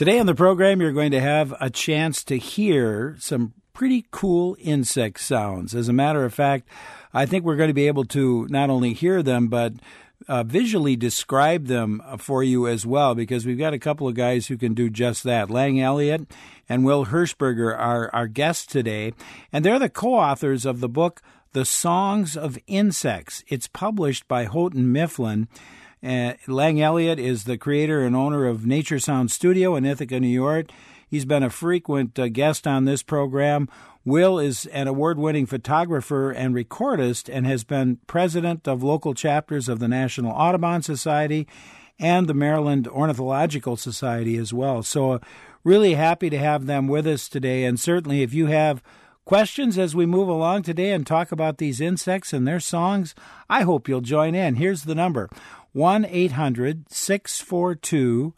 Today on the program, you're going to have a chance to hear some pretty cool insect sounds. As a matter of fact, I think we're going to be able to not only hear them, but visually describe them for you as well, because we've got a couple of guys who can do just that. Lang Elliott and Will Hirschberger are our guests today, and they're the co-authors of the book, The Songs of Insects. It's published by Houghton Mifflin. Lang Elliott is the creator and owner of Nature Sound Studio in Ithaca, New York. He's been a frequent guest on this program. Will is an award-winning photographer and recordist and has been president of local chapters of the National Audubon Society and the Maryland Ornithological Society as well. So really happy to have them with us today. And certainly if you have questions as we move along today and talk about these insects and their songs, I hope you'll join in. Here's the number, 1-800-642-1234,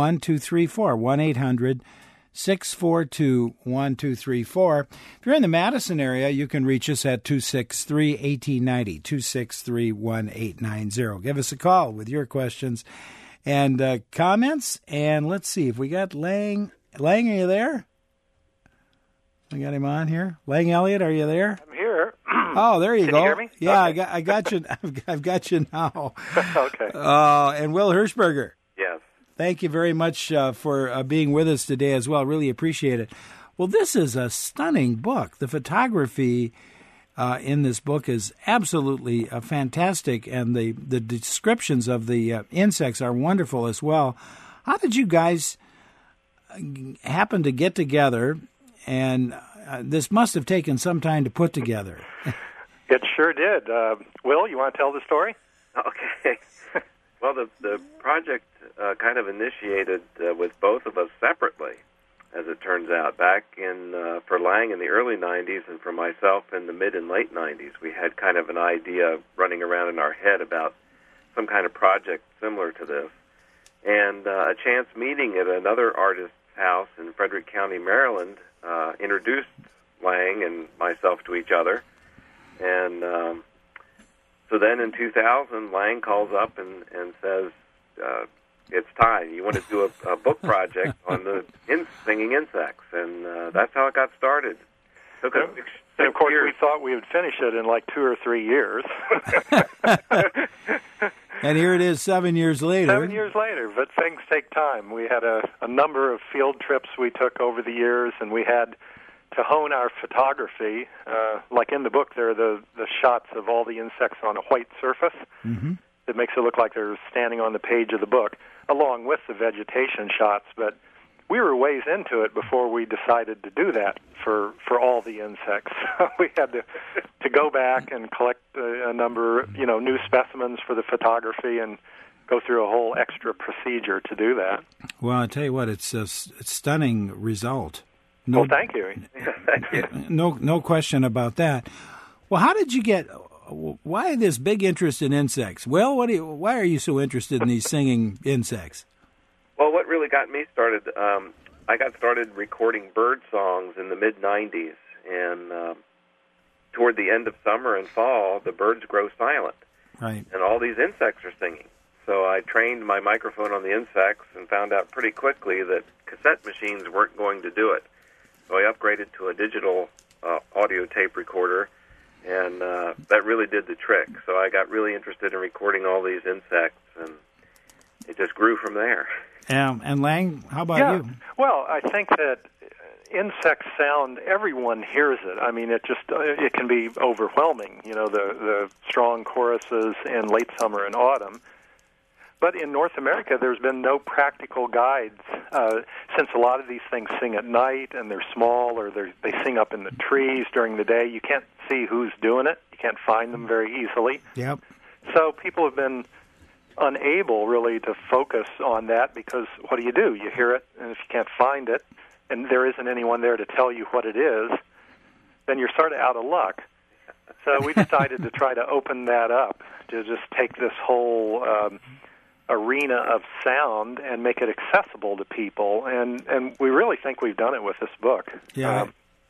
1-800-642-1234. If you're in the Madison area, you can reach us at 263-1890, 263-1890. Give us a call with your questions and comments. And let's see if we got Lang. Lang, are you there? I got him on here. Lang Elliott, are you there? I'm here. Oh, there you Can go. you hear me? Yeah, Okay. I got you. I've got you now. Okay. And Will Hirschberger. Yes. Thank you very much for being with us today as well. Really appreciate it. Well, this is a stunning book. The photography in this book is absolutely fantastic, and the descriptions of the insects are wonderful as well. How did you guys happen to get together? And this must have taken some time to put together. It sure did. Will, you want to tell the story? Okay. Well, the project kind of initiated with both of us separately, as it turns out. Back in for Lang in the early 90s and for myself in the mid and late 90s, we had kind of an idea running around in our head about some kind of project similar to this. And a chance meeting at another artist's house in Frederick County, Maryland, introduced Lang and myself to each other. And so then in 2000, Lang calls up and says, it's time. You want to do a book project on the singing insects. And that's how it got started. Took us 6 And of course, years. we thought we would finish it in like 2 or 3 years. And here it is 7 years later. 7 years later, but things take time. We had a number of field trips we took over the years, and we had to hone our photography. Like in the book, there are the shots of all the insects on a white surface. Mm-hmm. It makes it look like they're standing on the page of the book, along with the vegetation shots. But we were ways into it before we decided to do that for all the insects. We had to go back and collect a number, new specimens for the photography and go through a whole extra procedure to do that. Well, I tell you what, it's a stunning result. Well, thank you. Thank you. No question about that. Well, how did you get? Why this big interest in insects? Well, why are you so interested in these singing insects? Well, what really got me started, I got started recording bird songs in the mid-'90s, and toward the end of summer and fall, the birds grow silent, Right. and all these insects are singing. So I trained my microphone on the insects and found out pretty quickly that cassette machines weren't going to do it. So I upgraded to a digital audio tape recorder, and that really did the trick. So I got really interested in recording all these insects, and it just grew from there. And Lang, how about you? Well, I think that insect sound, everyone hears it. I mean, it can be overwhelming, the strong choruses in late summer and autumn. But in North America, there's been no practical guides. Since a lot of these things sing at night and they're small or they sing up in the trees during the day, you can't see who's doing it. You can't find them very easily. Yep. So people have been unable really to focus on that because what do? You hear it, and if you can't find it, and there isn't anyone there to tell you what it is, then you're sort of out of luck. So we decided to try to open that up, to just take this whole arena of sound and make it accessible to people, and we really think we've done it with this book. Yeah,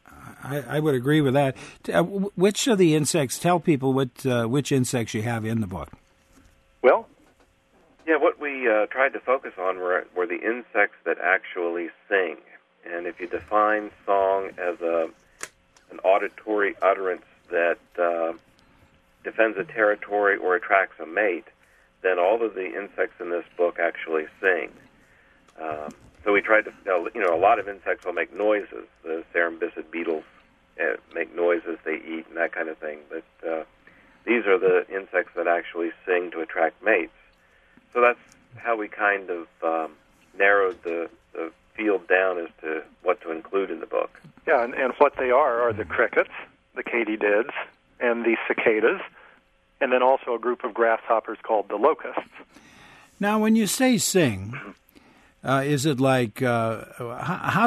I would agree with that. Which of the insects, tell people which insects you have in the book. Well, Yeah, what we tried to focus on were the insects that actually sing. And if you define song as an auditory utterance that defends a territory or attracts a mate, then all of the insects in this book actually sing. So we tried to, a lot of insects will make noises. The cerambycid beetles make noises, they eat, and that kind of thing. But these are the insects that actually sing to attract mates. So that's how we kind of narrowed the field down as to what to include in the book. Yeah, and what they are the crickets, the katydids, and the cicadas, and then also a group of grasshoppers called the locusts. Now, when you say sing, is it like how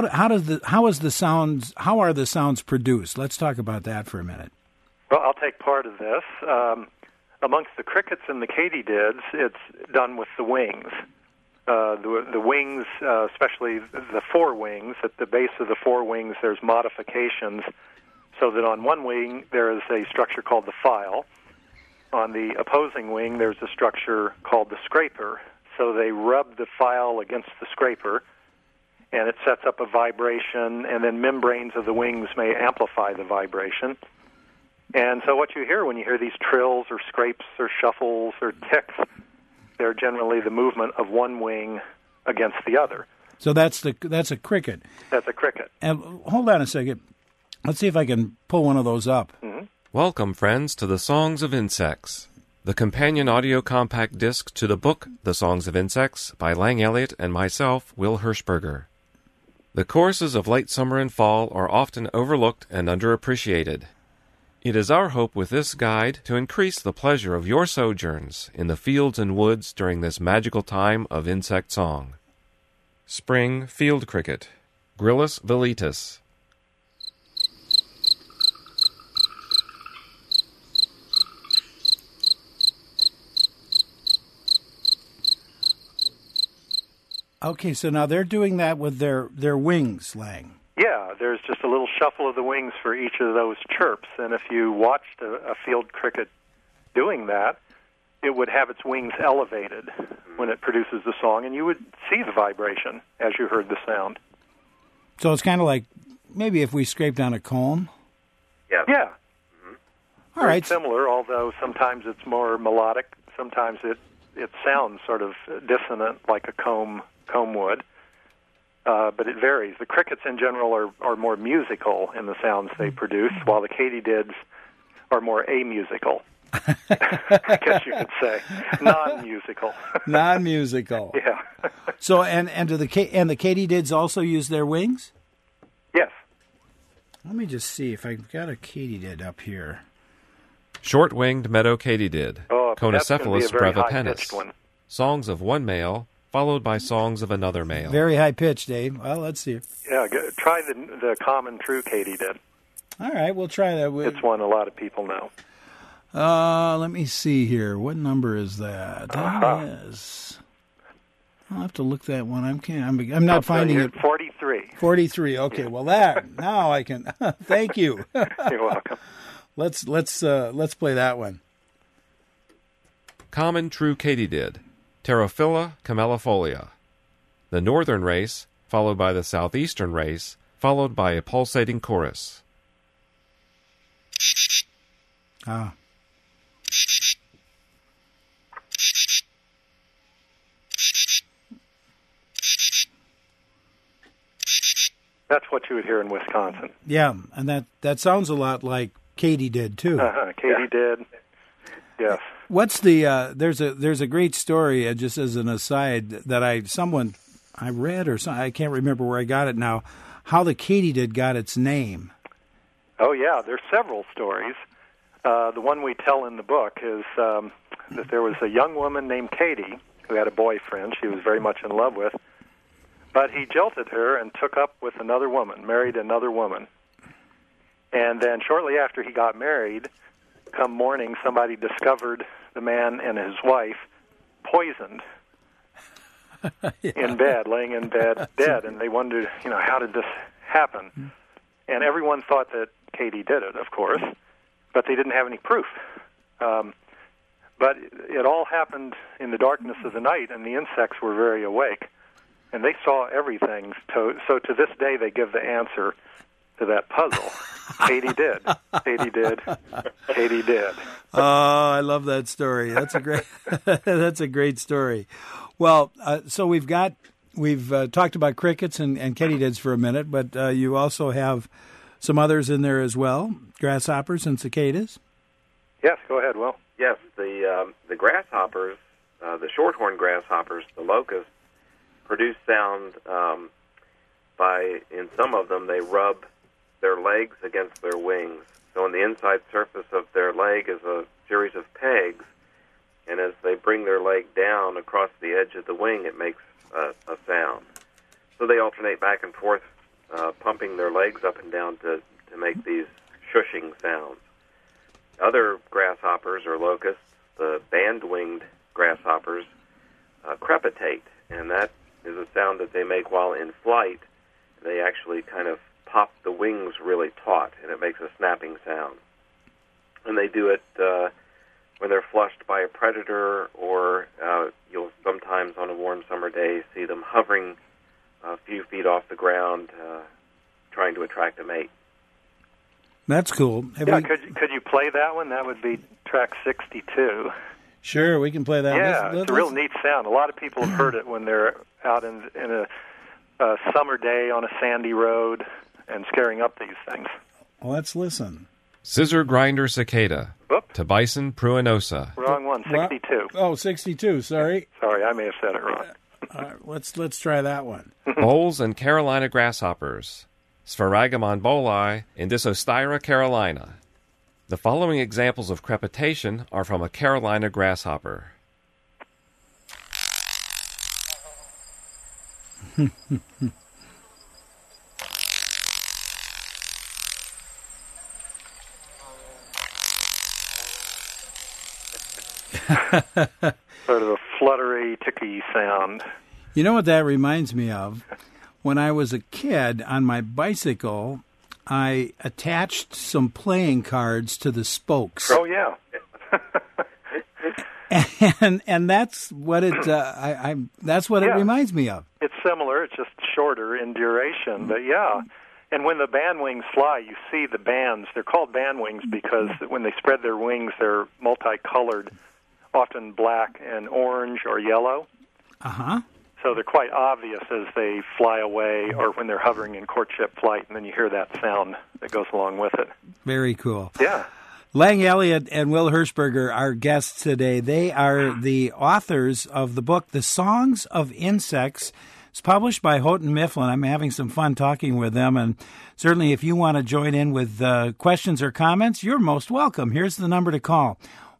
are the sounds produced? Let's talk about that for a minute. Well, I'll take part of this. Amongst the crickets and the katydids, it's done with the wings. The wings, especially the forewings, at the base of the forewings, there's modifications so that on one wing there is a structure called the file. On the opposing wing, there's a structure called the scraper. So they rub the file against the scraper, and it sets up a vibration, and then membranes of the wings may amplify the vibration. And so what you hear when you hear these trills or scrapes or shuffles or ticks, they're generally the movement of one wing against the other. So that's a cricket. That's a cricket. And hold on a second. Let's see if I can pull one of those up. Mm-hmm. Welcome, friends, to the Songs of Insects, the companion audio compact disc to the book The Songs of Insects by Lang Elliott and myself, Will Hirschberger. The choruses of late summer and fall are often overlooked and underappreciated. It is our hope with this guide to increase the pleasure of your sojourns in the fields and woods during this magical time of insect song. Spring field cricket, Gryllus velitus. Okay, so now they're doing that with their wings, Lang. Yeah, there's just a little shuffle of the wings for each of those chirps, and if you watched a field cricket doing that, it would have its wings elevated when it produces the song, and you would see the vibration as you heard the sound. So it's kind of like maybe if we scraped on a comb? Yeah. Yeah. Mm-hmm. All right. Similar, although sometimes it's more melodic. Sometimes it sounds sort of dissonant like a comb would. But it varies. The crickets in general are more musical in the sounds they produce, while the katydids are more amusical. I guess you could say non-musical. Non-musical. Yeah. So and the katydids also use their wings? Yes. Let me just see if I've got a katydid up here. Short-winged meadow katydid, Conocephalus brevipennis. Songs of one male, followed by songs of another male. Very high pitch, Dave. Well, let's see. Yeah, try the common true katydid. All right, we'll try that. It's one a lot of people know. Let me see here. What number is that? That is. I'll have to look that one. I'm not finding it. 43. 43. Okay. Yeah. Well, now I can. Thank you. You're welcome. Let's play that one. Common true katydid, Pterophila camellifolia. The northern race, followed by the southeastern race, followed by a pulsating chorus. Ah. That's what you would hear in Wisconsin. Yeah, and that sounds a lot like katydid too. Katydid. Yes. What's the there's a great story, just as an aside, that I read or something, I can't remember where I got it now, how the katydid got its name. Oh yeah, there's several stories. The one we tell in the book is that there was a young woman named Katie who had a boyfriend she was very much in love with, but he jilted her and took up with another woman, married another woman. And then shortly after he got married, come morning, somebody discovered the man and his wife poisoned in bed, laying in bed, dead. And they wondered, how did this happen? And everyone thought that Katie did it, of course, but they didn't have any proof. But it all happened in the darkness of the night, and the insects were very awake, and they saw everything. So to this day, they give the answer to that puzzle. Katie did. Katie did. Katie did. Oh, I love that story. That's a great. That's a great story. Well, so we've talked about crickets and katydids for a minute, but you also have some others in there as well, grasshoppers and cicadas. Yes, go ahead, Will. Yes, the grasshoppers, the shorthorn grasshoppers, the locusts, produce sound by, in some of them, they rub their legs against their wings. So on the inside surface of their leg is a series of pegs, and as they bring their leg down across the edge of the wing, it makes a sound. So they alternate back and forth, pumping their legs up and down to make these shushing sounds. Other grasshoppers or locusts, the band-winged grasshoppers, crepitate, and that is a sound that they make while in flight. They actually kind of pop the wings really taut, and it makes a snapping sound. And they do it when they're flushed by a predator, or you'll sometimes on a warm summer day see them hovering a few feet off the ground, trying to attract a mate. That's cool. Could you play that one? That would be track 62. Sure, we can play that. Yeah, it's a real neat sound. A lot of people have heard it when they're out in a summer day on a sandy road and scaring up these things. Well, let's listen. Scissor grinder cicada. Whoop. To Bison pruinosa. Wrong one, 62. Oh, 62, sorry. Sorry, I may have said it wrong. All right, let's try that one. Voles and Carolina grasshoppers. Sphaerogomon boli, Indicostira carolina. The following examples of crepitation are from a Carolina grasshopper. Sort of a fluttery, ticky sound. You know what that reminds me of? When I was a kid on my bicycle, I attached some playing cards to the spokes. Oh, yeah. and that's what it it reminds me of. It's similar. It's just shorter in duration, but yeah. And when the band wings fly, you see the bands. They're called band wings because when they spread their wings, they're multicolored, often black and orange or yellow. Uh-huh. So they're quite obvious as they fly away or when they're hovering in courtship flight, and then you hear that sound that goes along with it. Very cool. Yeah. Lang Elliott and Will Hershberger, our guests today. They are the authors of the book, The Songs of Insects. It's published by Houghton Mifflin. I'm having some fun talking with them, and certainly if you want to join in with questions or comments, you're most welcome. Here's the number to call.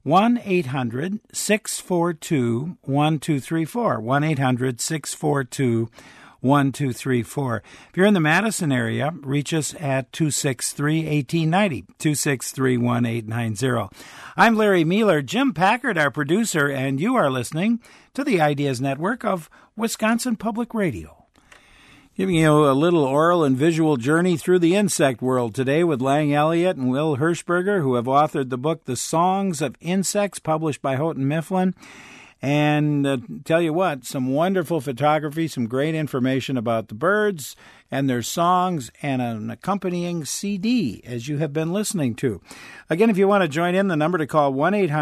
1-800-642-1234, 1-800-642-1234. If you're in the Madison area, reach us at 263-1890, 263-1890. I'm Larry Mueller, Jim Packard, our producer, and you are listening to the Ideas Network of Wisconsin Public Radio. Giving you a little oral and visual journey through the insect world today with Lang Elliott and Will Hershberger, who have authored the book, The Songs of Insects, published by Houghton Mifflin. And tell you what, some wonderful photography, some great information about the birds and their songs, and an accompanying CD, as you have been listening to. Again, if you want to join in, the number to call,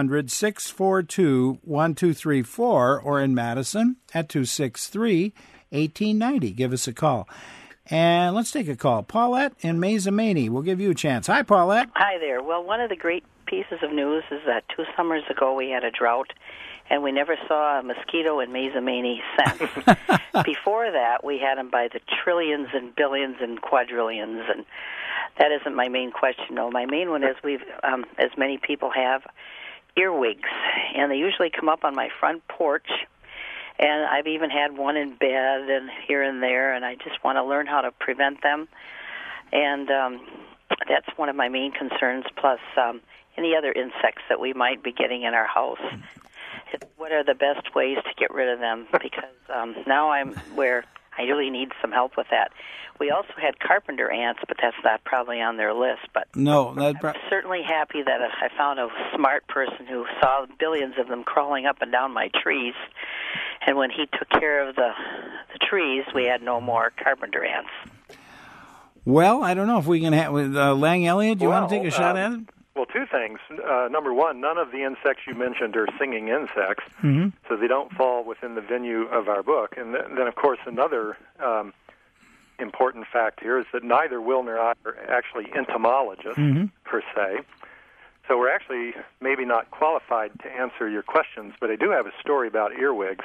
1-800-642-1234, or in Madison at 263-1890. Give us a call. And let's take a call. Paulette in Mazomanie. We'll give you a chance. Hi, Paulette. Hi there. Well, one of the great pieces of news is that 2 summers ago we had a drought, and we never saw a mosquito in Mazomanie since. Before that, we had them by the trillions and billions and quadrillions, and that isn't my main question. No, my main one is we've, as many people have, earwigs, and they usually come up on my front porch. And I've even had one in bed and here and there, and I just want to learn how to prevent them. And that's one of my main concerns, plus any other insects that we might be getting in our house. What are the best ways to get rid of them? Because now I'm where I really need some help with that. We also had carpenter ants, but that's not probably on their list. But No, I'm certainly happy that I found a smart person who saw billions of them crawling up and down my trees. And when he took care of the trees, we had no more carpenter ants. Well, I don't know if we can have Lang Elliott. Do you want to take a shot at it? Well, two things. Number one, none of the insects you mentioned are singing insects, so they don't fall within the venue of our book. And then of course, another important fact here is that neither Will nor I are actually entomologists per se. So we're actually maybe not qualified to answer your questions, but I do have a story about earwigs.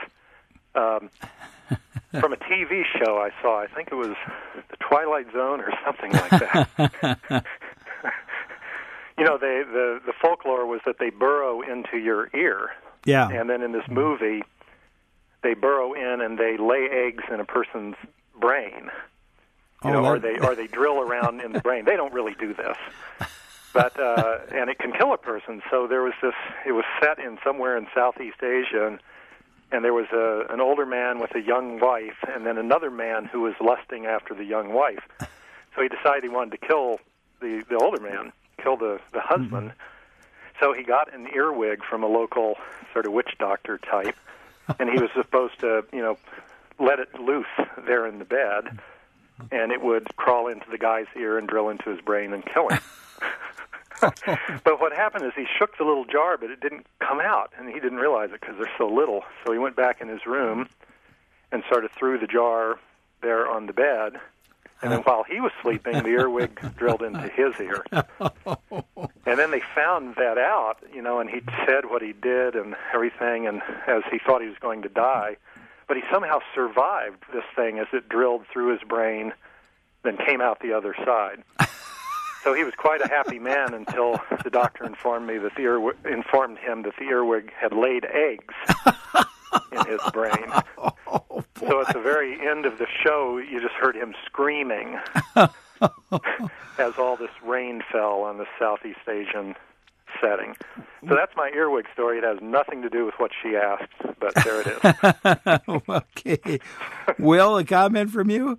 From a TV show I saw, I think it was The Twilight Zone or something like that. You know, the folklore was that they burrow into your ear. Yeah. And then in this movie, they burrow in and they lay eggs in a person's brain. You know, or they drill around in the brain. They don't really do this. But and it can kill a person. So there was this. It was set in somewhere in Southeast Asia, and there was an older man with a young wife, and then another man who was lusting after the young wife. So he decided he wanted to kill the older man, kill the husband. So he got an earwig from a local sort of witch doctor type, and he was supposed to, you know, let it loose there in the bed, and it would crawl into the guy's ear and drill into his brain and kill him. But what happened is he shook the little jar, but it didn't come out, and he didn't realize it because they're so little. So he went back in his room and sort of threw the jar there on the bed, and then while he was sleeping, the earwig drilled into his ear. And then they found that out, you know, and he said what he did and everything, and as he thought he was going to die. But he somehow survived this thing as it drilled through his brain, then came out the other side. So he was quite a happy man until the doctor informed him that the earwig had laid eggs in his brain. So at the very end of the show, you just heard him screaming as all this rain fell on the Southeast Asian setting. So that's my earwig story. It has nothing to do with what she asked, but there it is. Okay. Will, a comment from you?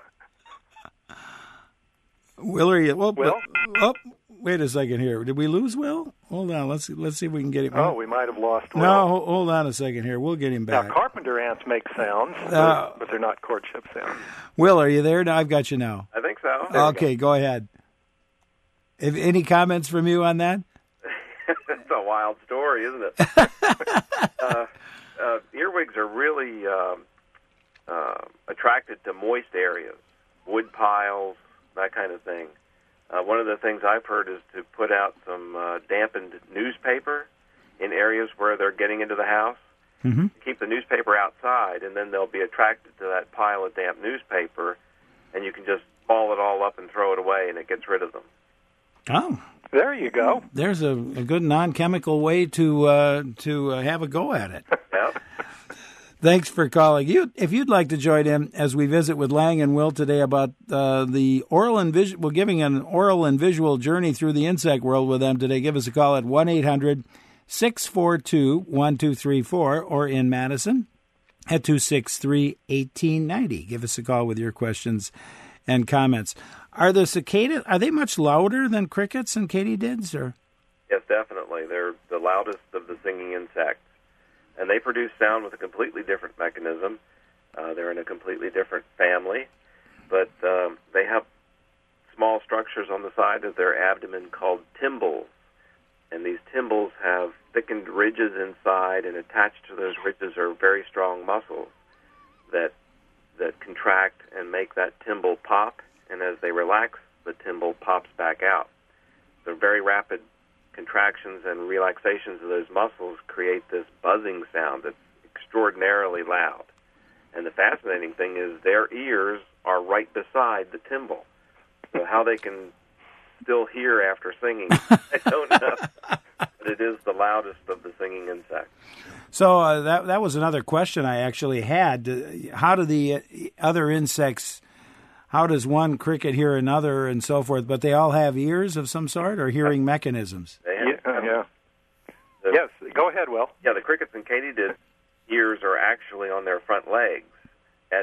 Will, are you? Well, Will? Oh, wait a second here. Did we lose Will? Hold on. Let's see if we can get him. Oh, we might have lost Will. No, hold on a second here. We'll get him back. Now, carpenter ants make sounds, but they're not courtship sounds. Will, are you there? No, I've got you now. I think so. Okay, go ahead. Any comments from you on that? It's a wild story, isn't it? Earwigs are really attracted to moist areas, wood piles, that kind of thing. One of the things I've heard is to put out some dampened newspaper in areas where they're getting into the house. Keep the newspaper outside, and then they'll be attracted to that pile of damp newspaper, and you can just ball it all up and throw it away, and it gets rid of them. Oh, there you go. There's a good non-chemical way to have a go at it. Yep. Thanks for calling. If you'd like to join in as we visit with Lang and Will today about the oral and visual, we're giving an oral and visual journey through the insect world with them today. Give us a call at 1-800-642-1234 or in Madison at 263-1890. Give us a call with your questions and comments. Are the cicadas, are they much louder than crickets and katydids? Or? Yes, definitely. They're the loudest of the singing insects. And they produce sound with a completely different mechanism. They're in a completely different family. But they have small structures on the side of their abdomen called tymbals. And these tymbals have thickened ridges inside, and attached to those ridges are very strong muscles that contract and make that tymbal pop. And as they relax, the tymbal pops back out. So very rapid contractions and relaxations of those muscles create this buzzing sound that's extraordinarily loud. And the fascinating thing is their ears are right beside the tymbal. So how they can still hear after singing, I don't know. But it is the loudest of the singing insects. So that was another question I actually had. How do the other insects, how does one cricket hear another and so forth? But they all have ears of some sort or hearing mechanisms? Yeah. Yes, go ahead, Will. Yeah, the crickets and katydids ears are actually on their front legs.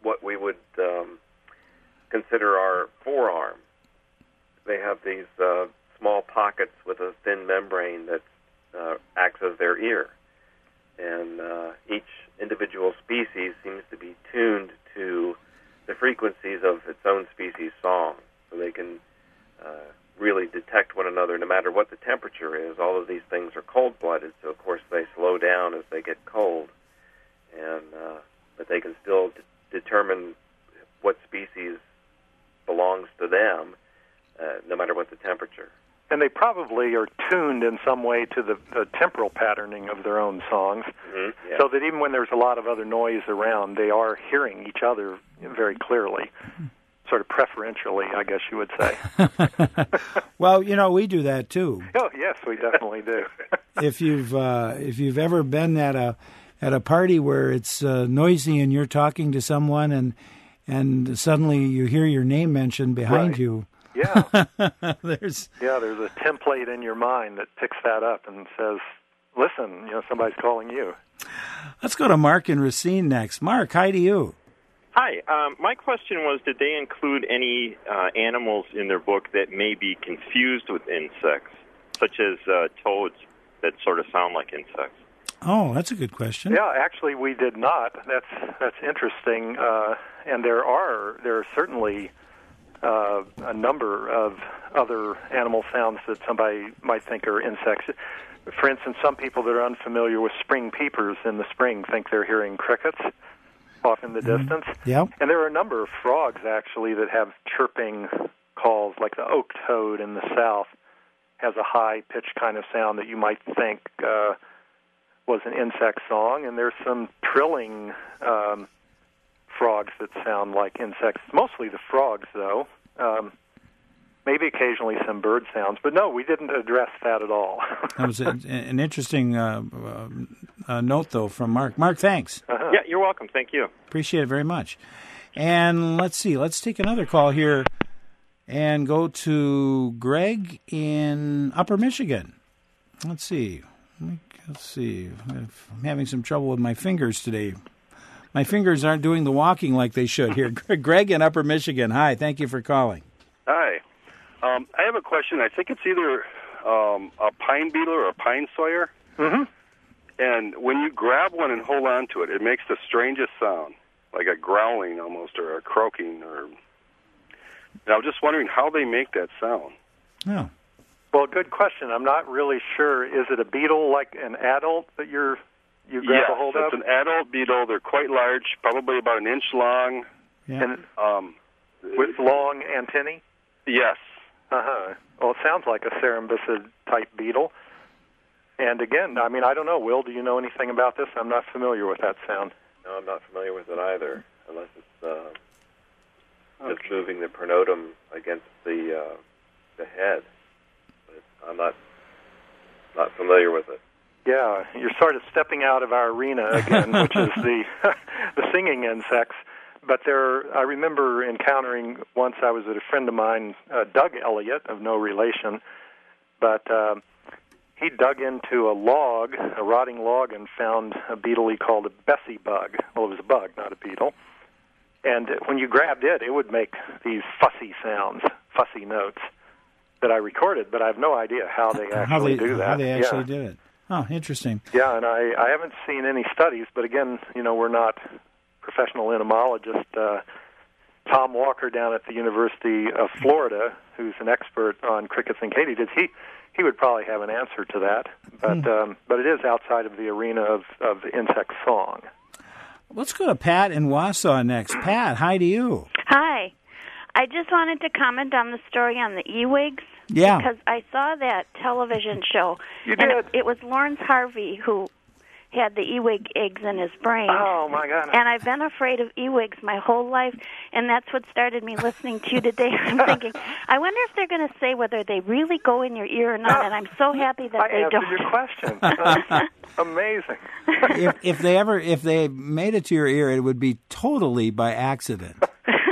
what we would consider our forearm. They have these small pockets with a thin membrane that acts as their ear. And each individual species seems to be tuned to the frequencies of its own species' song. So they can really detect one another no matter what the temperature is. All of these things are cold-blooded, so of course they slow down as they get cold. And but they can still determine what species belongs to them, no matter what the temperature. And they probably are tuned in some way to the temporal patterning of their own songs, Yeah. so that even when there's a lot of other noise around, they are hearing each other very clearly, sort of preferentially, I guess you would say. Well, we do that too. Oh, yes, we definitely do. If you've ever been at a party where it's noisy and you're talking to someone and suddenly you hear your name mentioned behind Right. you. Yeah. there's a template in your mind that picks that up and says, listen, somebody's calling you. Let's go to Mark in Racine next. Mark, hi to you. Hi. My question was, did they include any animals in their book that may be confused with insects, such as toads that sort of sound like insects? Oh, that's a good question. Yeah, actually, we did not. That's interesting. And there are certainly a number of other animal sounds that somebody might think are insects. For instance, some people that are unfamiliar with spring peepers in the spring think they're hearing crickets off in the distance. Yeah. And there are a number of frogs, actually, that have chirping calls, like the oak toad in the south has a high-pitched kind of sound that you might think was an insect song. And there's some trilling frogs that sound like insects. Mostly the frogs, though. Maybe occasionally some bird sounds. But no, we didn't address that at all. That was an interesting note, though, from Mark. Mark, thanks. Uh-huh. Yeah, you're welcome. Thank you. Appreciate it very much. And let's see. Let's take another call here and go to Greg in Upper Michigan. Let's see. I'm having some trouble with my fingers today. My fingers aren't doing the walking like they should here. Greg in Upper Michigan. Hi. Thank you for calling. Hi. I have a question. I think it's either a pine beetle or a pine sawyer. Mm-hmm. And when you grab one and hold on to it, it makes the strangest sound, like a growling almost, or a croaking. And I was just wondering how they make that sound. Oh. Well, good question. I'm not really sure. Is it a beetle, like an adult that you grab a hold of? It's an adult beetle. They're quite large, probably about an inch long. Yeah. And with long antennae? Yes. Uh-huh. Well, it sounds like a Cerambycid-type beetle. And again, I don't know. Will, do you know anything about this? I'm not familiar with that sound. No, I'm not familiar with it either, unless it's just moving the pronotum against the head. But I'm not familiar with it. Yeah, you're sort of stepping out of our arena again, which is the singing insects. But I remember encountering once, I was at a friend of mine, Doug Elliott, of no relation, but he dug into a rotting log, and found a beetle he called a Bessie bug. Well, it was a bug, not a beetle. And when you grabbed it, it would make these fussy sounds, fussy notes that I recorded, but I have no idea how they actually do that. How they actually do it. Oh, interesting. Yeah, and I haven't seen any studies, but again, we're not professional entomologist. Tom Walker down at the University of Florida, who's an expert on crickets and katydids, he would probably have an answer to that. But it is outside of the arena of insect song. Let's go to Pat in Wausau next. Pat, hi to you. Hi. I just wanted to comment on the story on the ewigs. Yeah. Because I saw that television show. You and did? It was Lawrence Harvey who had the ewig eggs in his brain. Oh, my God. And I've been afraid of ewigs my whole life, and that's what started me listening to you today. I'm thinking, I wonder if they're going to say whether they really go in your ear or not, and I'm so happy that they don't. I answered your question. Amazing. If they made it to your ear, it would be totally by accident. Well,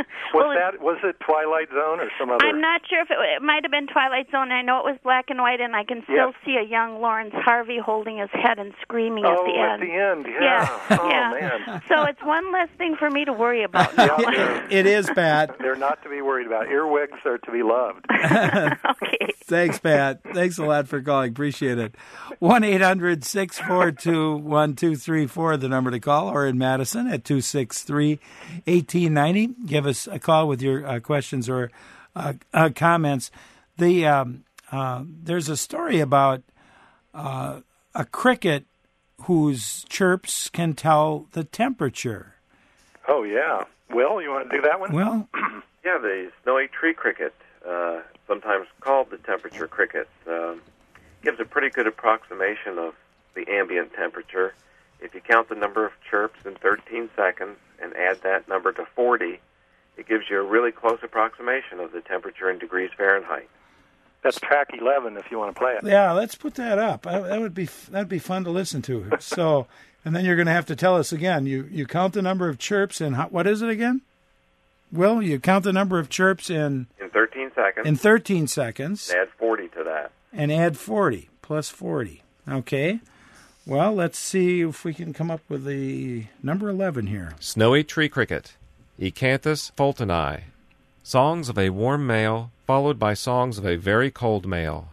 was it Twilight Zone or some other? I'm not sure if it might have been Twilight Zone. I know it was black and white, and I can still see a young Lawrence Harvey holding his head and screaming at the end. Oh, at the end, yeah. Oh, man. So it's one less thing for me to worry about now. It is, Pat. They're not to be worried about. Earwigs are to be loved. Okay. Thanks, Pat. Thanks a lot for calling. Appreciate it. 1-800-642-1234, the number to call, or in Madison at 263-1890. Give us a call with your questions or comments. There's a story about a cricket whose chirps can tell the temperature. Oh, yeah. Will, you want to do that one? Well, yeah, the snowy tree cricket, sometimes called the temperature cricket, gives a pretty good approximation of the ambient temperature. If you count the number of chirps in 13 seconds and add that number to 40, it gives you a really close approximation of the temperature in degrees Fahrenheit. That's track 11 if you want to play it. yeah, let's put that up. That'd be fun to listen to. So, and then you're going to have to tell us again. You count the number of chirps in what is it again? Will, you count the number of chirps in 13 seconds. In 13 seconds. And add 40 to that. And add 40 plus 40. Okay. Well, let's see if we can come up with the number 11 here. Snowy tree cricket, Ecanthus fultoni. Songs of a warm male, followed by songs of a very cold male.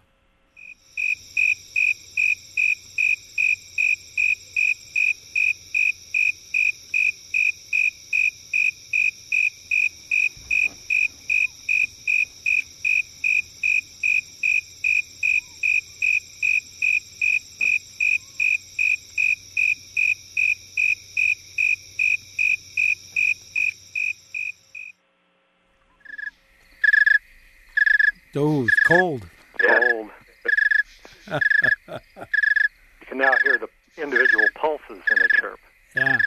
Oh, cold. Cold. You can now hear the individual pulses in a chirp. Yeah.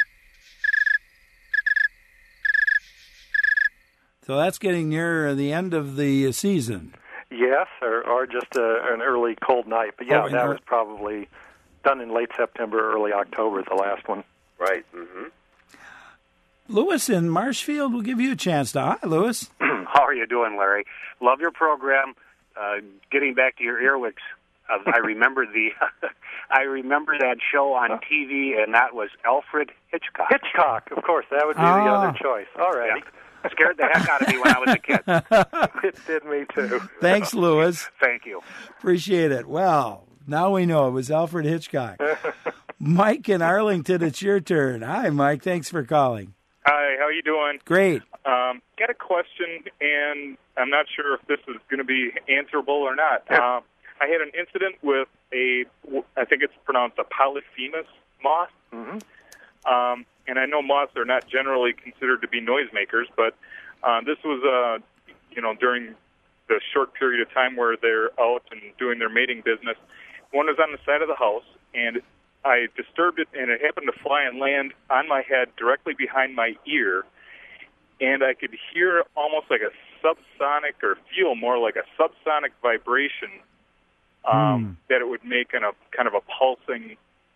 So that's getting near the end of the season. Yes, or just an early cold night. But yeah, that was probably done in late September, early October, the last one. Right. Mm-hmm. Lewis in Marshfield will give you a chance to. Hi, Lewis. How are you doing, Larry? Love your program. Getting back to your earwigs, I remember I remember that show on TV, and that was Alfred Hitchcock. Hitchcock, of course, that would be the other choice. All right. Yeah. Scared the heck out of me when I was a kid. It did me too. Thanks, Lewis. Thank you. Appreciate it. Well, now we know it was Alfred Hitchcock. Mike in Arlington, it's your turn. Hi, Mike. Thanks for calling. Hi, how you doing? Great. Got a question, and I'm not sure if this is going to be answerable or not. I had an incident with I think it's pronounced a Polyphemus moth. Mm-hmm. And I know moths are not generally considered to be noisemakers, but this was, during the short period of time where they're out and doing their mating business. One was on the side of the house, and I disturbed it, and it happened to fly and land on my head directly behind my ear, and I could hear almost like a subsonic, or feel more like a subsonic vibration that it would make in a kind of a pulsing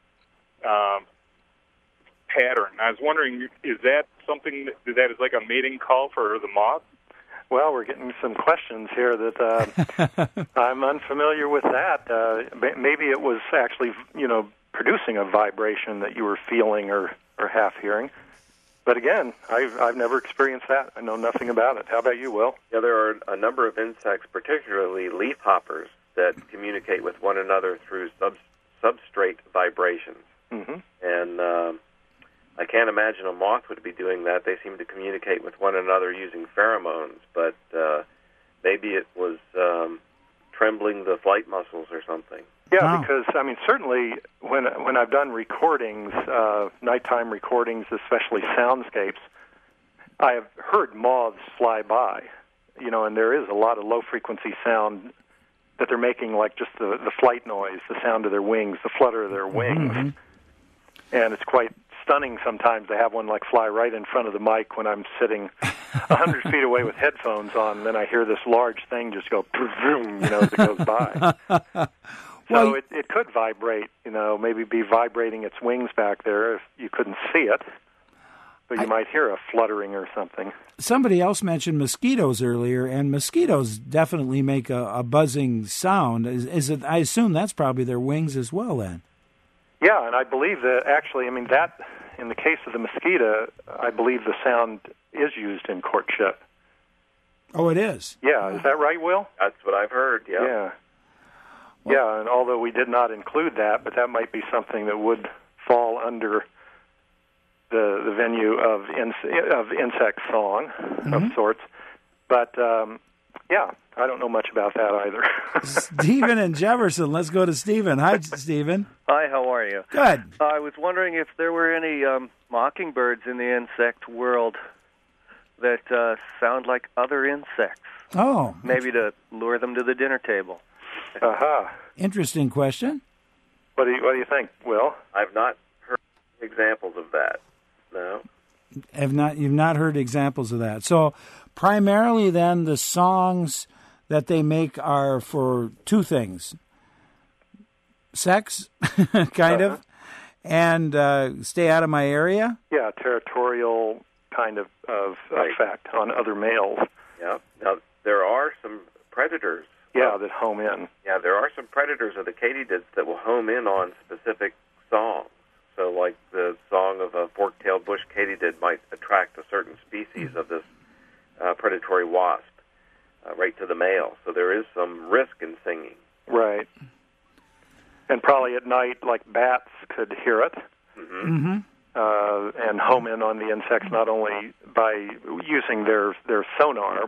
pattern. I was wondering, is that something that is like a mating call for the moth? Well, we're getting some questions here that I'm unfamiliar with that. Maybe it was actually, producing a vibration that you were feeling or half hearing. But again, I've never experienced that. I know nothing about it. How about you, Will? Yeah, there are a number of insects, particularly leafhoppers, that communicate with one another through substrate vibrations. Mm-hmm. And I can't imagine a moth would be doing that. They seem to communicate with one another using pheromones, but maybe it was trembling the flight muscles or something. Yeah, because, certainly when I've done recordings, nighttime recordings, especially soundscapes, I have heard moths fly by, and there is a lot of low-frequency sound that they're making, like just the flight noise, the sound of their wings, the flutter of their wings. Mm-hmm. And it's quite stunning sometimes to have one fly right in front of the mic when I'm sitting 100 feet away with headphones on, and then I hear this large thing just go, as it goes by. So it could vibrate, maybe be vibrating its wings back there if you couldn't see it. So you might hear a fluttering or something. Somebody else mentioned mosquitoes earlier, and mosquitoes definitely make a buzzing sound. Is it? I assume that's probably their wings as well, then. Yeah, and I believe that actually, that in the case of the mosquito, I believe the sound is used in courtship. Oh, it is? Yeah, is that right, Will? That's what I've heard, yeah. Yeah. Yeah, and although we did not include that, but that might be something that would fall under the venue of insect song of sorts. But, yeah, I don't know much about that either. Stephen and Jefferson. Let's go to Stephen. Hi, Stephen. Hi, how are you? Good. I was wondering if there were any mockingbirds in the insect world that sound like other insects. Oh. Maybe to lure them to the dinner table. Uh-huh. Interesting question. What do you think, Will? I've not heard examples of that. No. You've not heard examples of that. So primarily then the songs that they make are for two things. Sex, kind of, and stay out of my area. Yeah, territorial kind of effect on other males. Yeah. Now, there are some predators. Yeah, that home in. Yeah, there are some predators of the katydids that will home in on specific songs. So, like the song of a fork-tailed bush katydid might attract a certain species of this predatory wasp right to the male. So there is some risk in singing. Right. And probably at night, like bats could hear it. Mm-hmm. And home in on the insects not only by using their sonar,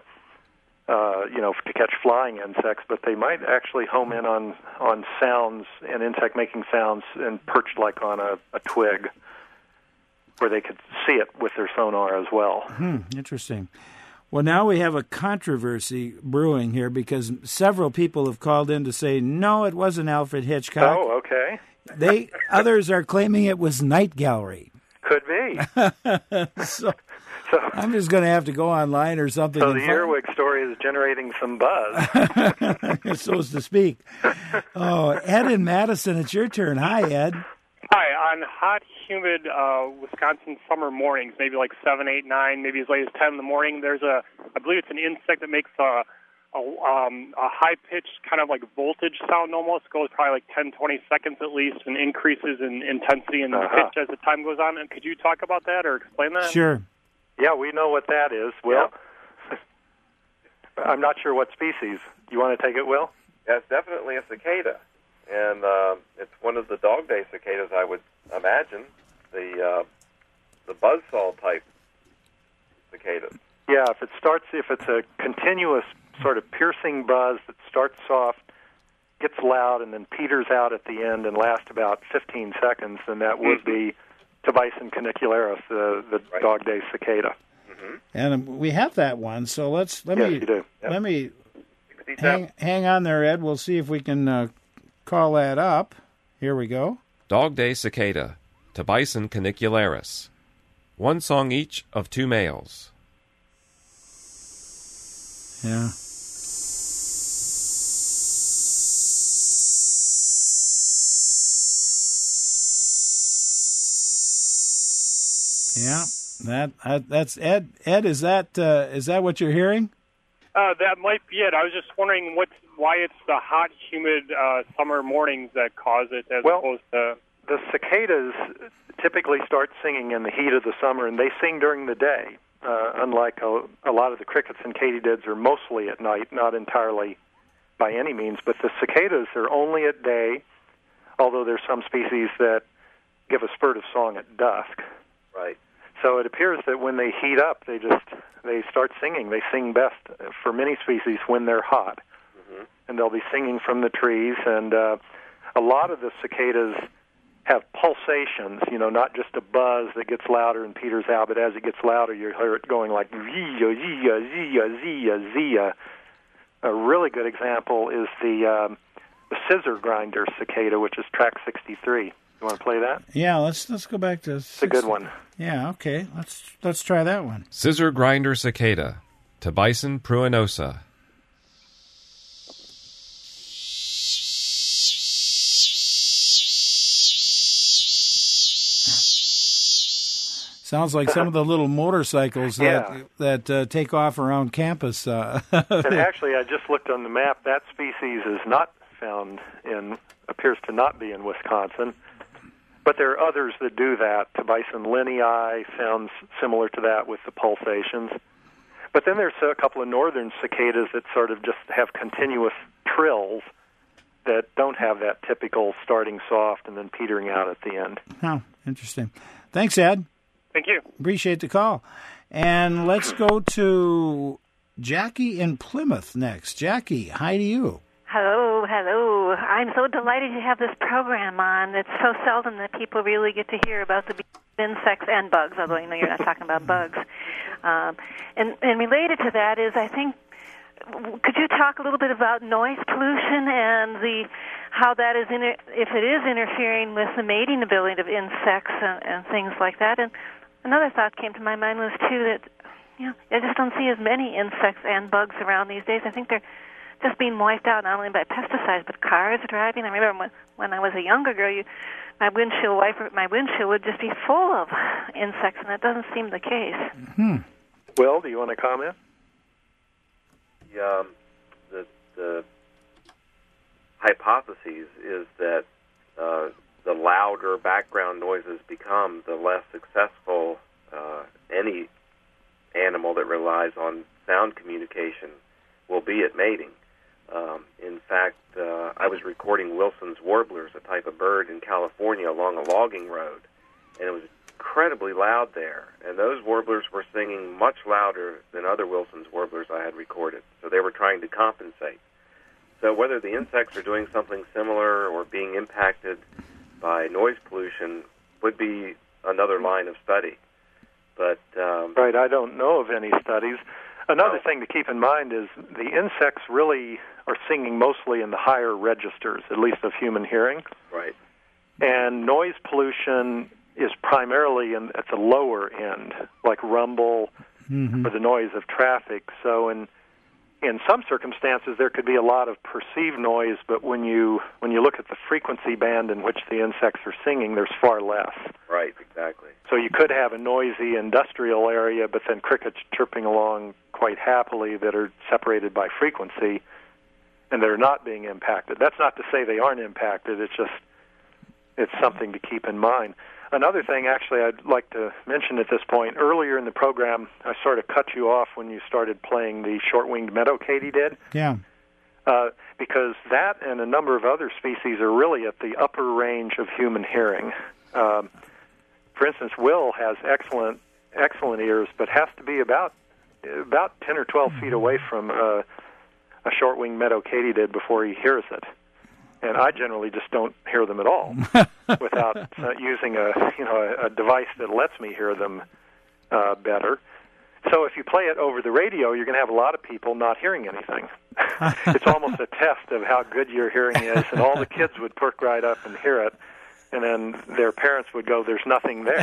to catch flying insects, but they might actually home in on sounds and insect making sounds and perch like on a twig where they could see it with their sonar as well. Interesting. Well, now we have a controversy brewing here because several people have called in to say, no, it wasn't Alfred Hitchcock. Oh, okay. Others are claiming it was Night Gallery. Could be. So I'm just going to have to go online or something. So the earwig story is generating some buzz. So to speak. Oh, Ed in Madison, it's your turn. Hi, Ed. Hi. On hot, humid Wisconsin summer mornings, maybe like 7, 8, 9, maybe as late as 10 in the morning, there's I believe it's an insect that makes a high-pitched kind of like voltage sound almost, goes probably like 10, 20 seconds at least, and increases in intensity and pitch as the time goes on. And could you talk about that or explain that? Sure. Yeah, we know what that is, Will. Yeah. I'm not sure what species. You want to take it, Will? Yeah, it's definitely a cicada. And it's one of the dog day cicadas, I would imagine, the buzzsaw type cicadas. Yeah, if it's a continuous sort of piercing buzz that starts soft, gets loud, and then peters out at the end and lasts about 15 seconds, then that would be Tobison canicularis, the dog day cicada. Mm-hmm. And we have that one, so let me hang on there, Ed. We'll see if we can call that up. Here we go. Dog day cicada, Tobison canicularis. One song each of two males. Yeah. Yeah, that's Ed. Ed, is that what you're hearing? That might be it. I was just wondering why it's the hot, humid summer mornings that cause it, as opposed to the cicadas typically start singing in the heat of the summer, and they sing during the day. Unlike a lot of the crickets and katydids are mostly at night, not entirely by any means. But the cicadas are only at day, although there's some species that give a spurt of song at dusk. Right. So it appears that when they heat up, they start singing. They sing best for many species when they're hot. Mm-hmm. And they'll be singing from the trees. And a lot of the cicadas have pulsations, not just a buzz that gets louder and peters out, but as it gets louder, you hear it going like zia, zia, zia, zia, zia. A really good example is the scissor grinder cicada, which is track 63. You want to play that? Yeah, let's go back to. It's a good one. Yeah, okay. Let's try that one. Scissor grinder cicada, Tobison pruinosa. Sounds like some of the little motorcycles that take off around campus. And actually, I just looked on the map. That species is not found appears to not be in Wisconsin. But there are others that do that. Tibicin linnei sounds similar to that with the pulsations. But then there's a couple of northern cicadas that sort of just have continuous trills that don't have that typical starting soft and then petering out at the end. Oh, interesting. Thanks, Ed. Thank you. Appreciate the call. And let's go to Jackie in Plymouth next. Jackie, hi to you. Hello, hello. I'm so delighted to have this program on. It's so seldom that people really get to hear about the insects and bugs, although I know you're not talking about bugs. And related to that is, I think, could you talk a little bit about noise pollution and how that is, if it is interfering with the mating ability of insects and things like that? And another thought came to my mind was, too, that I just don't see as many insects and bugs around these days. I think they're just being wiped out not only by pesticides, but cars driving. I remember when I was a younger girl, my windshield would just be full of insects, and that doesn't seem the case. Will, do you want to comment? The hypothesis is that the louder background noises become, the less successful any animal that relies on sound communication will be at mating. In fact, I was recording Wilson's warblers, a type of bird in California, along a logging road, and it was incredibly loud there. And those warblers were singing much louder than other Wilson's warblers I had recorded, so they were trying to compensate. So whether the insects are doing something similar or being impacted by noise pollution would be another line of study. But right, I don't know of any studies. Another thing to keep in mind is the insects really are singing mostly in the higher registers, at least of human hearing. Right. And noise pollution is primarily at the lower end, like rumble or the noise of traffic. So in some circumstances, there could be a lot of perceived noise, but when you look at the frequency band in which the insects are singing, there's far less. Right, exactly. So you could have a noisy industrial area, but then crickets chirping along quite happily that are separated by frequency, and they're not being impacted. That's not to say they aren't impacted. It's something to keep in mind. Another thing, actually, I'd like to mention at this point, earlier in the program, I sort of cut you off when you started playing the short-winged meadow katydid. Yeah. Because that and a number of other species are really at the upper range of human hearing. For instance, Will has excellent ears, but has to be about 10 or 12 feet away from a short-winged meadow katydid before he hears it. And I generally just don't hear them at all without using a device that lets me hear them better. So if you play it over the radio, you're going to have a lot of people not hearing anything. It's almost a test of how good your hearing is, and all the kids would perk right up and hear it, and then their parents would go, "There's nothing there."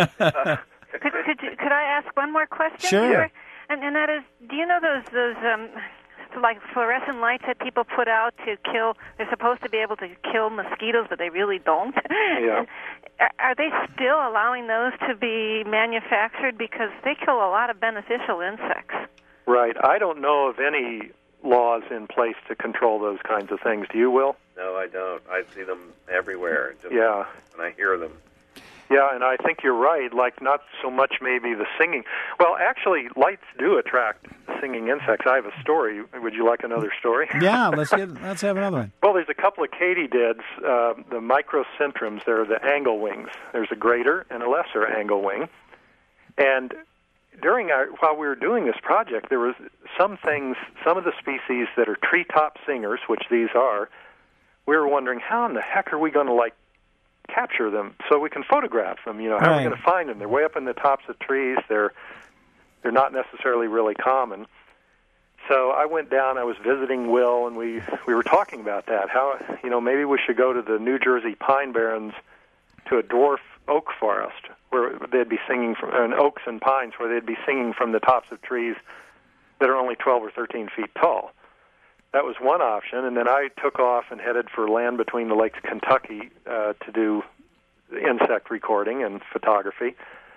Could I ask one more question? Sure. Here? And that is, do you know those like fluorescent lights that people put out to kill? They're supposed to be able to kill mosquitoes, but they really don't. Yeah. Are they still allowing those to be manufactured? Because they kill a lot of beneficial insects. Right. I don't know of any laws in place to control those kinds of things. Do you, Will? No, I don't. I see them everywhere. Just yeah. And I hear them. Yeah, and I think you're right. Like, not so much maybe the singing. Well, actually, lights do attract singing insects. I have a story. Would you like another story? Yeah, let's have another one. Well, there's a couple of katydids, the microcentrums. They're the angle wings. There's a greater and a lesser angle wing. And while we were doing this project, there was some of the species that are treetop singers, which these are. We were wondering, how in the heck are we going to capture them so we can photograph them? How are we going to find them? They're way up in the tops of trees. They're not necessarily really common. So I went down. I was visiting Will, and we were talking about that. How maybe we should go to the New Jersey Pine Barrens to a dwarf oak forest where they'd be singing and oaks and pines where they'd be singing from the tops of trees that are only 12 or 13 feet tall. That was one option, and then I took off and headed for Land Between the Lakes, Kentucky, to do insect recording and photography.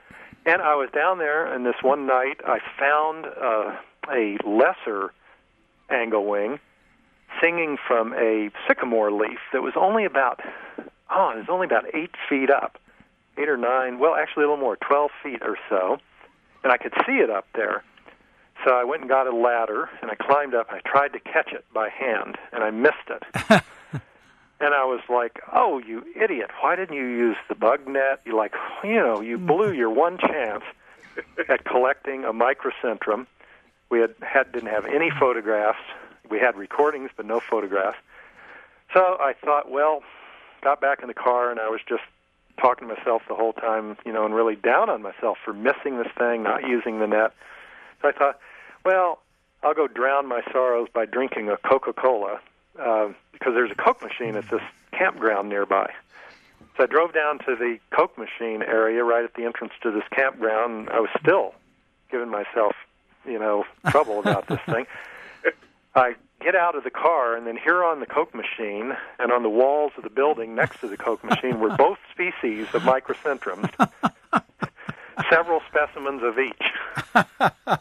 And I was down there, and this one night I found a lesser anglewing singing from a sycamore leaf that was only about 8 feet up, 8 or 9, well, actually a little more, 12 feet or so, and I could see it up there. So I went and got a ladder, and I climbed up, and I tried to catch it by hand, and I missed it. And I was like, oh, you idiot, why didn't you use the bug net? You blew your one chance at collecting a microcentrum. We didn't have any photographs. We had recordings, but no photographs. So I thought, got back in the car, and I was just talking to myself the whole time, and really down on myself for missing this thing, not using the net. So I thought, I'll go drown my sorrows by drinking a Coca-Cola, because there's a Coke machine at this campground nearby. So I drove down to the Coke machine area right at the entrance to this campground. I was still giving myself, trouble about this thing. I get out of the car, and then here on the Coke machine and on the walls of the building next to the Coke machine were both species of microcentrums, several specimens of each.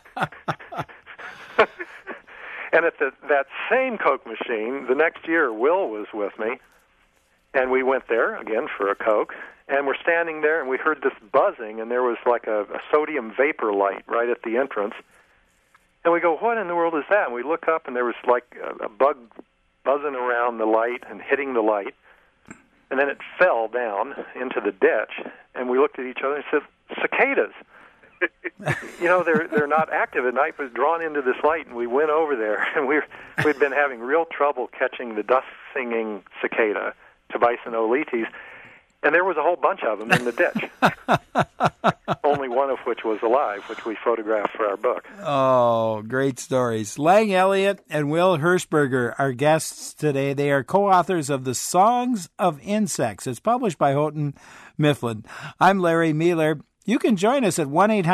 And at that same Coke machine, the next year, Will was with me, and we went there, again, for a Coke, and we're standing there, and we heard this buzzing, and there was like a sodium vapor light right at the entrance. And we go, what in the world is that? And we look up, and there was like a bug buzzing around the light and hitting the light. And then it fell down into the ditch, and we looked at each other and said, cicadas. They're not active at night, but drawn into this light. And we went over there, and we'd been having real trouble catching the dusk-singing cicada, Tobicinoletes. And there was a whole bunch of them in the ditch, only one of which was alive, which we photographed for our book. Oh, great stories. Lang Elliott and Will Hershberger are guests today. They are co-authors of The Songs of Insects. It's published by Houghton Mifflin. I'm Larry Mueller. You can join us at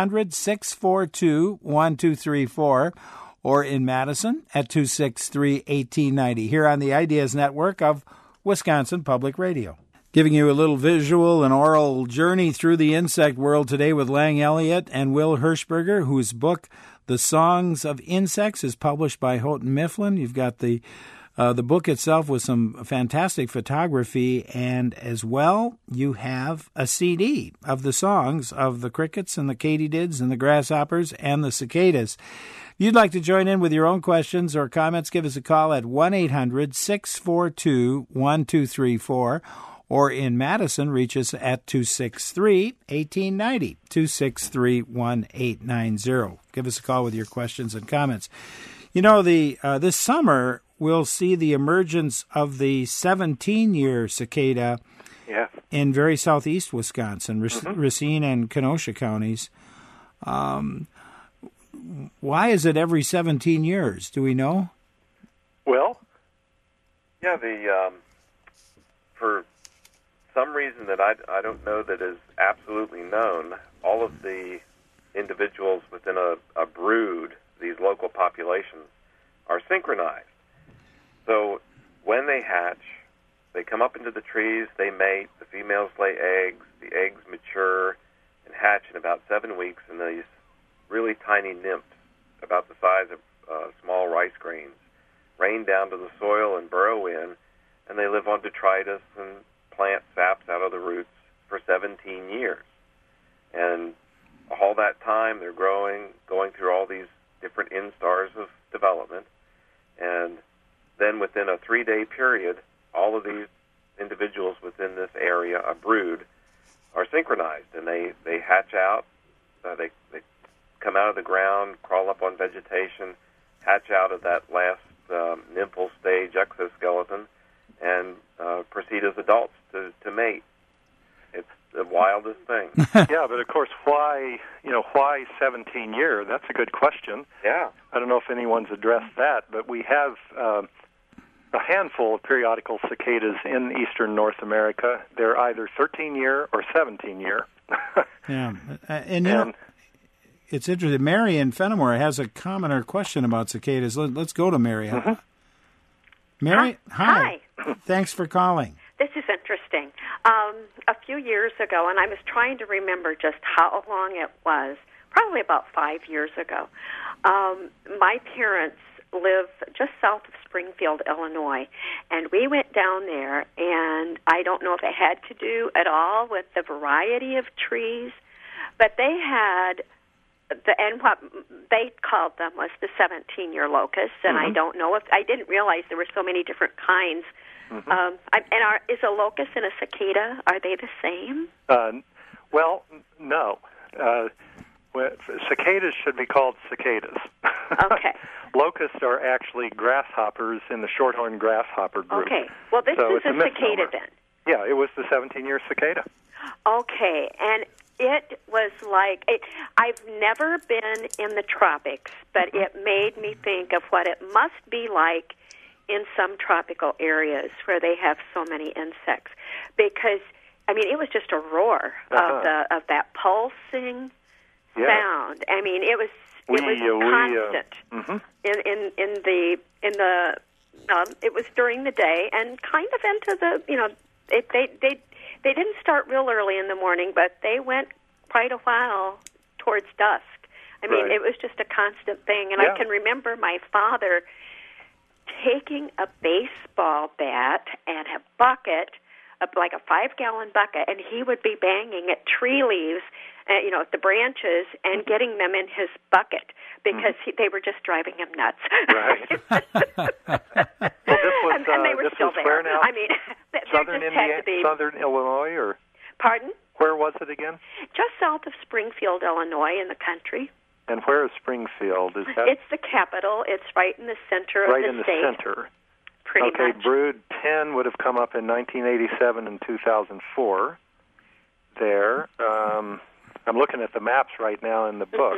1-800-642-1234 or in Madison at 263-1890 here on the Ideas Network of Wisconsin Public Radio. Giving you a little visual and oral journey through the insect world today with Lang Elliott and Will Hershberger, whose book, The Songs of Insects, is published by Houghton Mifflin. You've got the book itself with some fantastic photography, and as well, you have a CD of the songs of the crickets and the katydids and the grasshoppers and the cicadas. If you'd like to join in with your own questions or comments, give us a call at 1-800-642-1234. Or in Madison, reach us at 263-1890, 263-1890. Give us a call with your questions and comments. This summer, we'll see the emergence of the 17-year cicada in very southeast Wisconsin, Racine and Kenosha counties. Why is it every 17 years? Do we know? Well, for some reason that I don't know that is absolutely known, all of the individuals within a brood, these local populations, are synchronized. So when they hatch, they come up into the trees, they mate, the females lay eggs, the eggs mature and hatch in about 7 weeks, and these really tiny nymphs, about the size of small rice grains, rain down to the soil and burrow in, and they live on detritus and plant saps out of the roots for 17 years. And all that time they're growing, going through all these different instars of development, and then within a 3-day period, all of these individuals within this area, a brood, are synchronized, and they hatch out, they come out of the ground, crawl up on vegetation, hatch out of that last nymphal stage exoskeleton, and proceed as adults to mate. It's the wildest thing. Yeah, but of course, why 17 year? That's a good question. Yeah. I don't know if anyone's addressed that, but we have a handful of periodical cicadas in eastern North America. They're either 13 year or 17 year. Yeah, and it's interesting. Mary in Fenimore has a comment or question about cicadas. Let's go to Mary. Mm-hmm. Mary, hi. Thanks for calling. This is interesting. interesting. A few years ago, and I was trying to remember just how long it was, probably about 5 years ago, my parents live just south of Springfield, Illinois, and we went down there, and I don't know if it had to do at all with the variety of trees, but they had and what they called them was the 17-year locust, and I don't know if I didn't realize there were so many different kinds. Is a locust and a cicada, are they the same? Well, no. Cicadas should be called cicadas. Okay. Locusts are actually grasshoppers in the shorthorn grasshopper group. Okay. Well, this is a cicada then. Yeah, it was the 17-year cicada. Okay, and it was like, I've never been in the tropics, but it made me think of what it must be like in some tropical areas where they have so many insects. Because, I mean, it was just a roar of that pulsing sound. I mean, it was constant it was during the day and kind of into the, they didn't start real early in the morning, but they went quite a while towards dusk. I mean, it was just a constant thing. And I can remember my father taking a baseball bat and a bucket, like a 5-gallon bucket, and he would be banging at tree leaves, at the branches, and getting them in his bucket because they were just driving him nuts. Right. Well, and they were still there. Where now? I mean, Southern Indiana, Southern Illinois, or pardon? Where was it again? Just south of Springfield, Illinois, in the country. And where is Springfield? Is that? It's the capital. It's right in the center of the state. Right in the center. Pretty much. Okay, Brood 10 would have come up in 1987 and 2004. There. I'm looking at the maps right now in the book.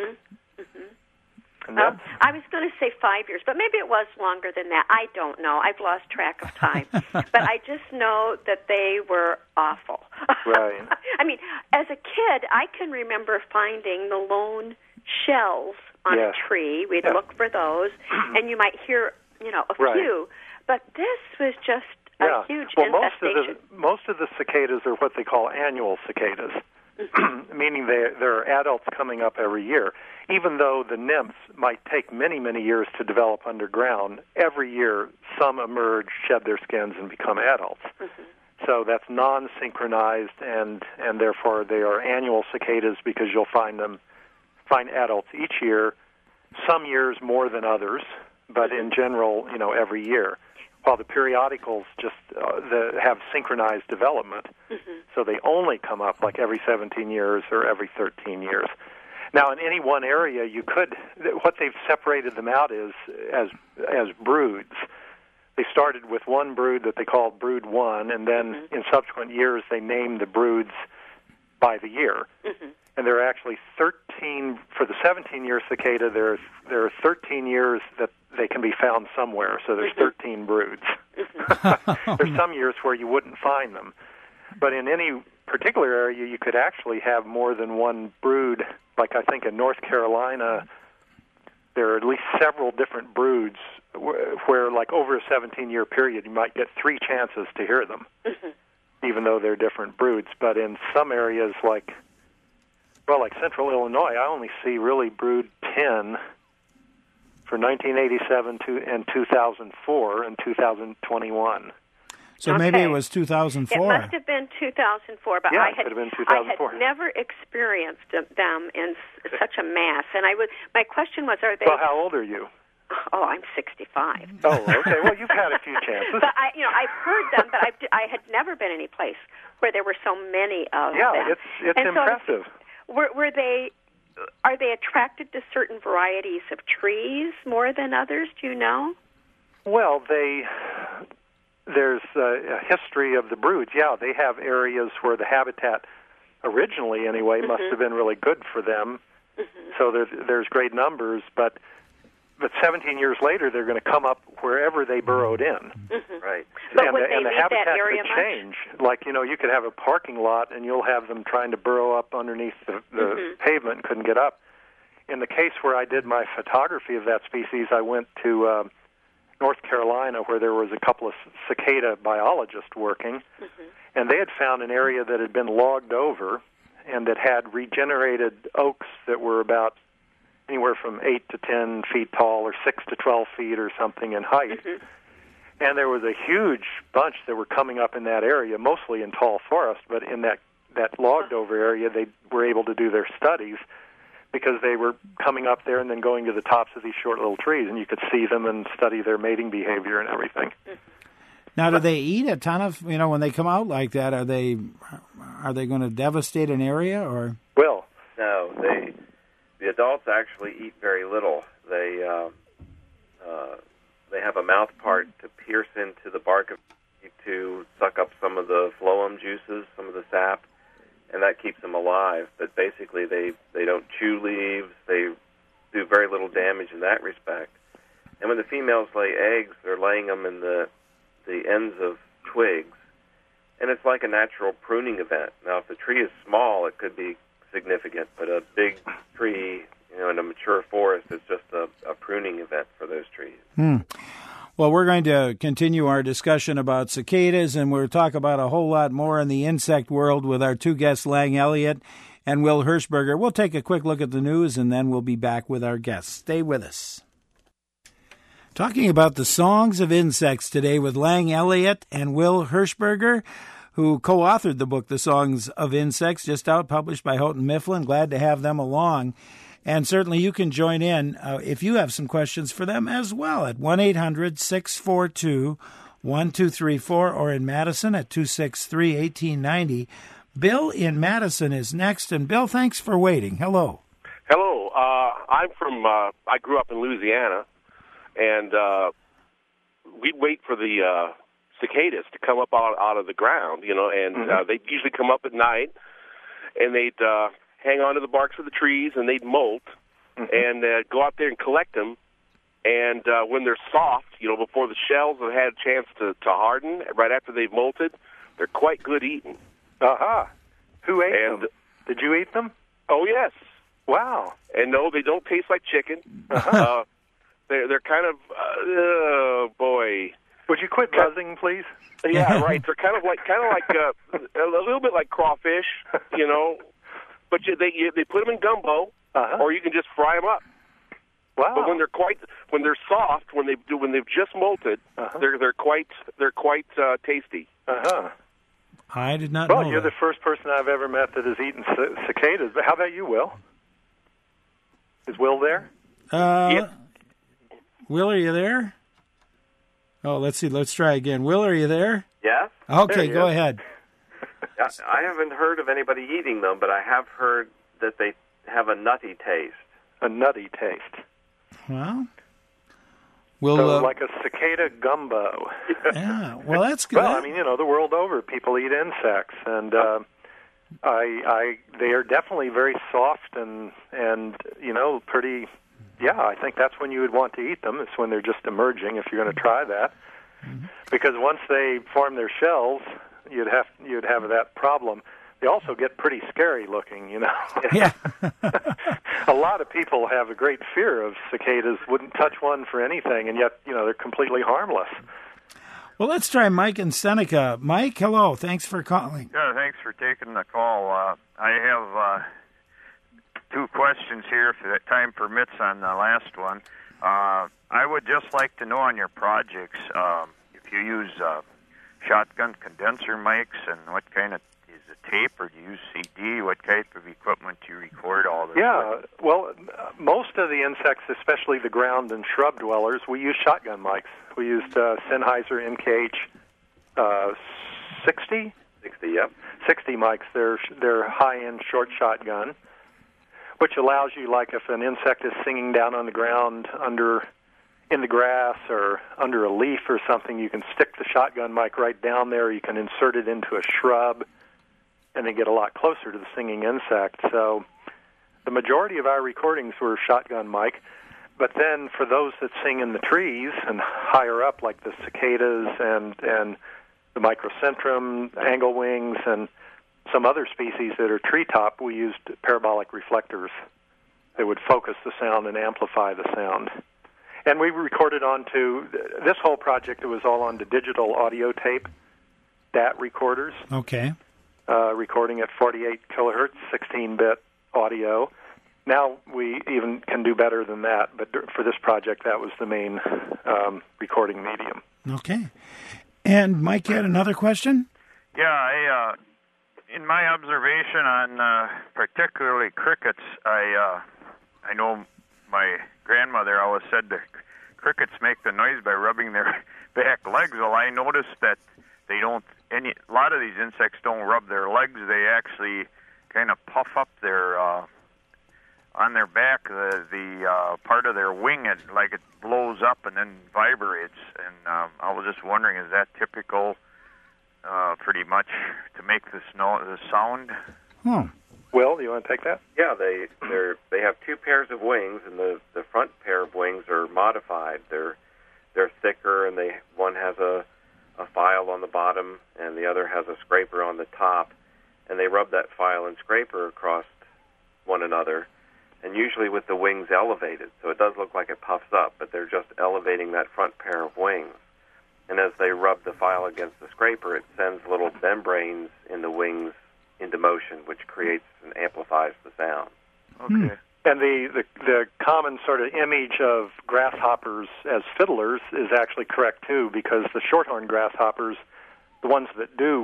I was going to say 5 years, but maybe it was longer than that. I don't know. I've lost track of time. But I just know that they were awful. Right. I mean, as a kid, I can remember finding the lone shells on a tree. We'd look for those, and you might hear, a few. But this was just a huge infestation. Most of the cicadas are what they call annual cicadas, meaning there are adults coming up every year. Even though the nymphs might take many, many years to develop underground, every year some emerge, shed their skins, and become adults. So that's non-synchronized, and therefore they are annual cicadas because you'll find adults each year, some years more than others, but in general, every year. While the periodicals just have synchronized development, so they only come up like every 17 years or every 13 years. Now, in any one area, what they've separated them out is as broods. They started with one brood that they called Brood 1, and then in subsequent years they named the broods by the year. And there are actually 13, for the 17-year cicada, there are 13 years that they can be found somewhere, so there's 13 broods. There's some years where you wouldn't find them. But in any particular area, you could actually have more than one brood. Like I think in North Carolina, there are at least several different broods where like over a 17-year period, you might get 3 chances to hear them, even though they're different broods. But in some areas like Central Illinois, I only see really Brood 10 for 1987 and 2004 and 2021. So maybe it was 2004. It must have been 2004, but I had never experienced them in such a mass. And my question was, are they? Well, how old are you? Oh, I'm 65. Oh, okay. Well, you've had a few chances. But I've heard them, but I had never been any place where there were so many of them. Yeah, it's impressive. Were they? Are they attracted to certain varieties of trees more than others? Do you know? Well, there's a history of the broods. Yeah, they have areas where the habitat originally, anyway, must have been really good for them. So there's great numbers, but 17 years later, they're going to come up wherever they burrowed in. Right. But and the habitat that area could change. Like, you could have a parking lot, and you'll have them trying to burrow up underneath the pavement and couldn't get up. In the case where I did my photography of that species, I went to North Carolina where there was a couple of cicada biologists working, and they had found an area that had been logged over and that had regenerated oaks that were about anywhere from 8 to 10 feet tall or 6 to 12 feet or something in height. And there was a huge bunch that were coming up in that area, mostly in tall forest, but in that logged over area they were able to do their studies because they were coming up there and then going to the tops of these short little trees, and you could see them and study their mating behavior and everything. Now, do they eat a ton of, when they come out like that, are they going to devastate an area, or? Well, no, the adults actually eat very little. They have a mouth part to pierce into the bark of the tree to suck up some of the phloem juices, some of the sap, and that keeps them alive. But basically, they don't chew leaves. They do very little damage in that respect. And when the females lay eggs, they're laying them in the ends of twigs, and it's like a natural pruning event. Now, if the tree is small, it could be significant, but a big tree, in a mature forest, is just a pruning event for those trees. Well, we're going to continue our discussion about cicadas, and we'll talk about a whole lot more in the insect world with our two guests, Lang Elliott and Will Hershberger. We'll take a quick look at the news, and then we'll be back with our guests. Stay with us. Talking about the songs of insects today with Lang Elliott and Will Hershberger, who co-authored the book, The Songs of Insects, just out, published by Houghton Mifflin. Glad to have them along. And certainly you can join in if you have some questions for them as well at 1-800-642-1234 or in Madison at 263-1890. Bill in Madison is next. And Bill, thanks for waiting. Hello. Hello. I'm from, I grew up in Louisiana, and we'd wait for the cicadas to come up out of the ground, and they'd usually come up at night, and they'd hang on to the barks of the trees, and they'd molt, and go out there and collect them. And when they're soft, before the shells have had a chance to harden, right after they've molted, they're quite good eating. Who ate them? Did you eat them? Oh, yes. Wow. And no, they don't taste like chicken. They're kind of, oh, boy. Would you quit buzzing, please? Yeah, right. They're kind of like a little bit like crawfish, But they put them in gumbo, or you can just fry them up. Wow! But when they're soft, when they've just molted, they're quite tasty. I did not know. Well, you're the first person I've ever met that has eaten cicadas. But how about you, Will? Is Will there? Yep. Will, are you there? Oh, let's see. Let's try again. Will, are you there? Yes. Okay, go ahead. I haven't heard of anybody eating them, but I have heard that they have a nutty taste. A nutty taste. Well, like a cicada gumbo. Yeah, well, that's good. Well, I mean, the world over, people eat insects, and they are definitely very soft and pretty. Yeah, I think that's when you would want to eat them. It's when they're just emerging. If you're going to try that, because once they form their shells, you'd have that problem. They also get pretty scary looking, Yeah. A lot of people have a great fear of cicadas, wouldn't touch one for anything, and yet, they're completely harmless. Well, let's try Mike in Seneca. Mike, hello. Thanks for calling. Yeah, thanks for taking the call. I have two questions here, if the time permits, on the last one. I would just like to know on your projects if you use shotgun condenser mics, and what kind of, is it tape or do you use CD? What type of equipment do you record all this with? Well, most of the insects, especially the ground and shrub dwellers, we use shotgun mics. We used Sennheiser MKH 60? 60, yep. 60 mics. They're high-end short shotgun, which allows you, like if an insect is singing down on the ground in the grass or under a leaf or something, you can stick the shotgun mic right down there. You can insert it into a shrub and then get a lot closer to the singing insect. So the majority of our recordings were shotgun mic. But then for those that sing in the trees and higher up, like the cicadas and the microcentrum, anglewings, and some other species that are treetop, we used parabolic reflectors that would focus the sound and amplify the sound. And we recorded onto this whole project. It was all onto digital audio tape, DAT recorders. Okay. Recording at 48 kilohertz, 16-bit audio. Now we even can do better than that, but for this project, that was the main recording medium. Okay. And Mike, you had another question? Yeah, in my observation on particularly crickets, I know my grandmother always said that crickets make the noise by rubbing their back legs. Well, I noticed that they don't. A lot of these insects don't rub their legs. They actually kind of puff up their on their back the part of their wing, and like it blows up and then vibrates. And I was just wondering, is that typical? Pretty much to make the sound. Will, do you want to take that? Yeah, they have two pairs of wings, and the front pair of wings are modified. They're thicker, and one has a file on the bottom, and the other has a scraper on the top, and they rub that file and scraper across one another, and usually with the wings elevated, so it does look like it puffs up, but they're just elevating that front pair of wings. And as they rub the file against the scraper, it sends little membranes in the wings into motion, which creates and amplifies the sound. Okay. And the common sort of image of grasshoppers as fiddlers is actually correct, too, because the shorthorn grasshoppers, the ones that do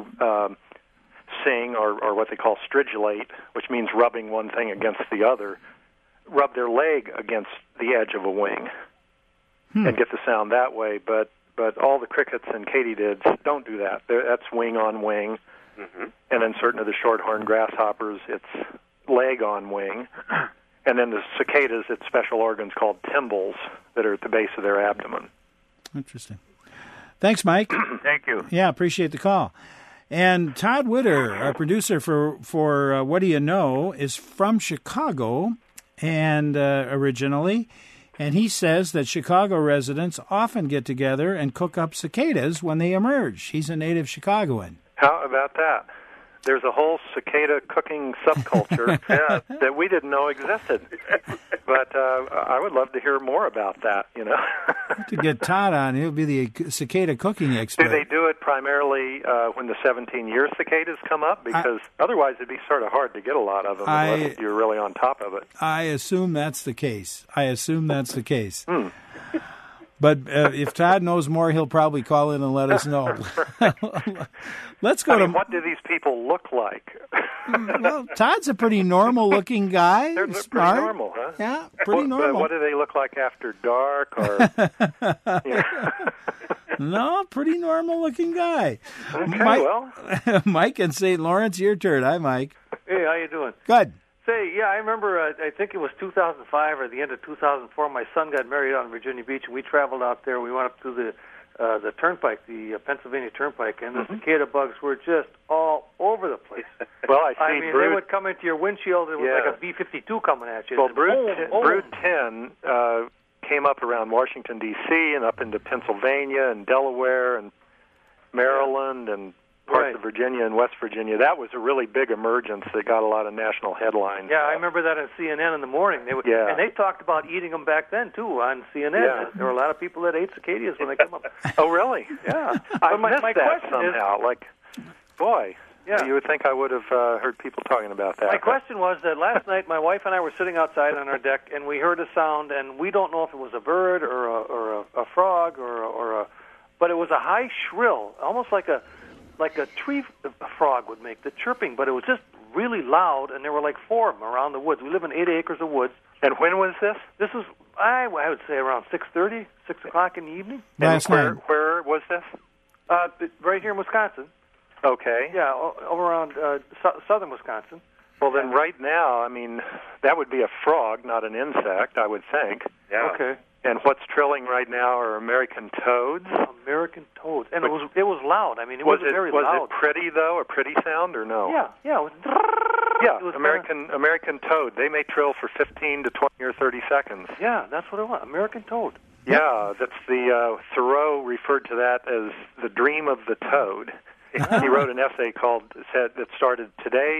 sing, or what they call stridulate, which means rubbing one thing against the other, rub their leg against the edge of a wing and get the sound that way. But all the crickets and katydids don't do that. That's wing on wing. Mm-hmm. And then certain of the shorthorn grasshoppers, it's leg on wing. And then the cicadas, it's special organs called tymbals that are at the base of their abdomen. Interesting. Thanks, Mike. Thank you. Yeah, appreciate the call. And Todd Witter, our producer for What Do You Know, is from Chicago and originally. And he says that Chicago residents often get together and cook up cicadas when they emerge. He's a native Chicagoan. How about that? There's a whole cicada cooking subculture that we didn't know existed. But I would love to hear more about that, you know. To get Todd on, he'll be the cicada cooking expert. Do they do it primarily when the 17-year cicadas come up? Because otherwise it'd be sort of hard to get a lot of them unless you're really on top of it. I assume that's the case. But if Todd knows more, he'll probably call in and let us know. Let's go to... What do these people look like? Well, Todd's a pretty normal-looking guy. They're smart. pretty normal, huh? Yeah, pretty normal. What do they look like after dark? Or No, pretty normal-looking guy. Okay, Mike in St. Lawrence, your turn. Hi, Mike. Hey, how you doing? Good. Say, yeah, I remember, I think it was 2005 or the end of 2004, my son got married out in Virginia Beach, and we traveled out there. We went up to the turnpike, the Pennsylvania Turnpike, and the cicada bugs were just all over the place. Well, I mean, they would come into your windshield. It was like a B-52 coming at you. Well, Brood 10 came up around Washington, D.C., and up into Pennsylvania and Delaware and Maryland and parts of Virginia and West Virginia. That was a really big emergence that got a lot of national headlines. Yeah, I remember that on CNN in the morning. And they talked about eating them back then, too, on CNN. Yeah. There were a lot of people that ate cicadas when they came up. Oh, really? Yeah. I missed my that somehow. You would think I would have heard people talking about that. My question was that last night my wife and I were sitting outside on our deck, and we heard a sound, and we don't know if it was a bird or a frog but it was a high shrill, almost like a tree frog would make, the chirping, but it was just really loud, and there were like 4 of them around the woods. We live in 8 acres of woods. And when was this? This was, I would say, around 6:30, 6 o'clock in the evening. Last night. Where was this? Right here in Wisconsin. Okay. Yeah, over around southern Wisconsin. Well, then right now, I mean, that would be a frog, not an insect, I would think. Yeah. Okay. And what's trilling right now are American toads. American toads, and it was loud. I mean, it wasn't very loud. Was it pretty though? A pretty sound or no? Yeah. It was, yeah, American toad. They may trill for 15 to 20 or 30 seconds. Yeah, that's what it was. American toad. Yeah, that's the Thoreau referred to that as the dream of the toad. He wrote an essay that started today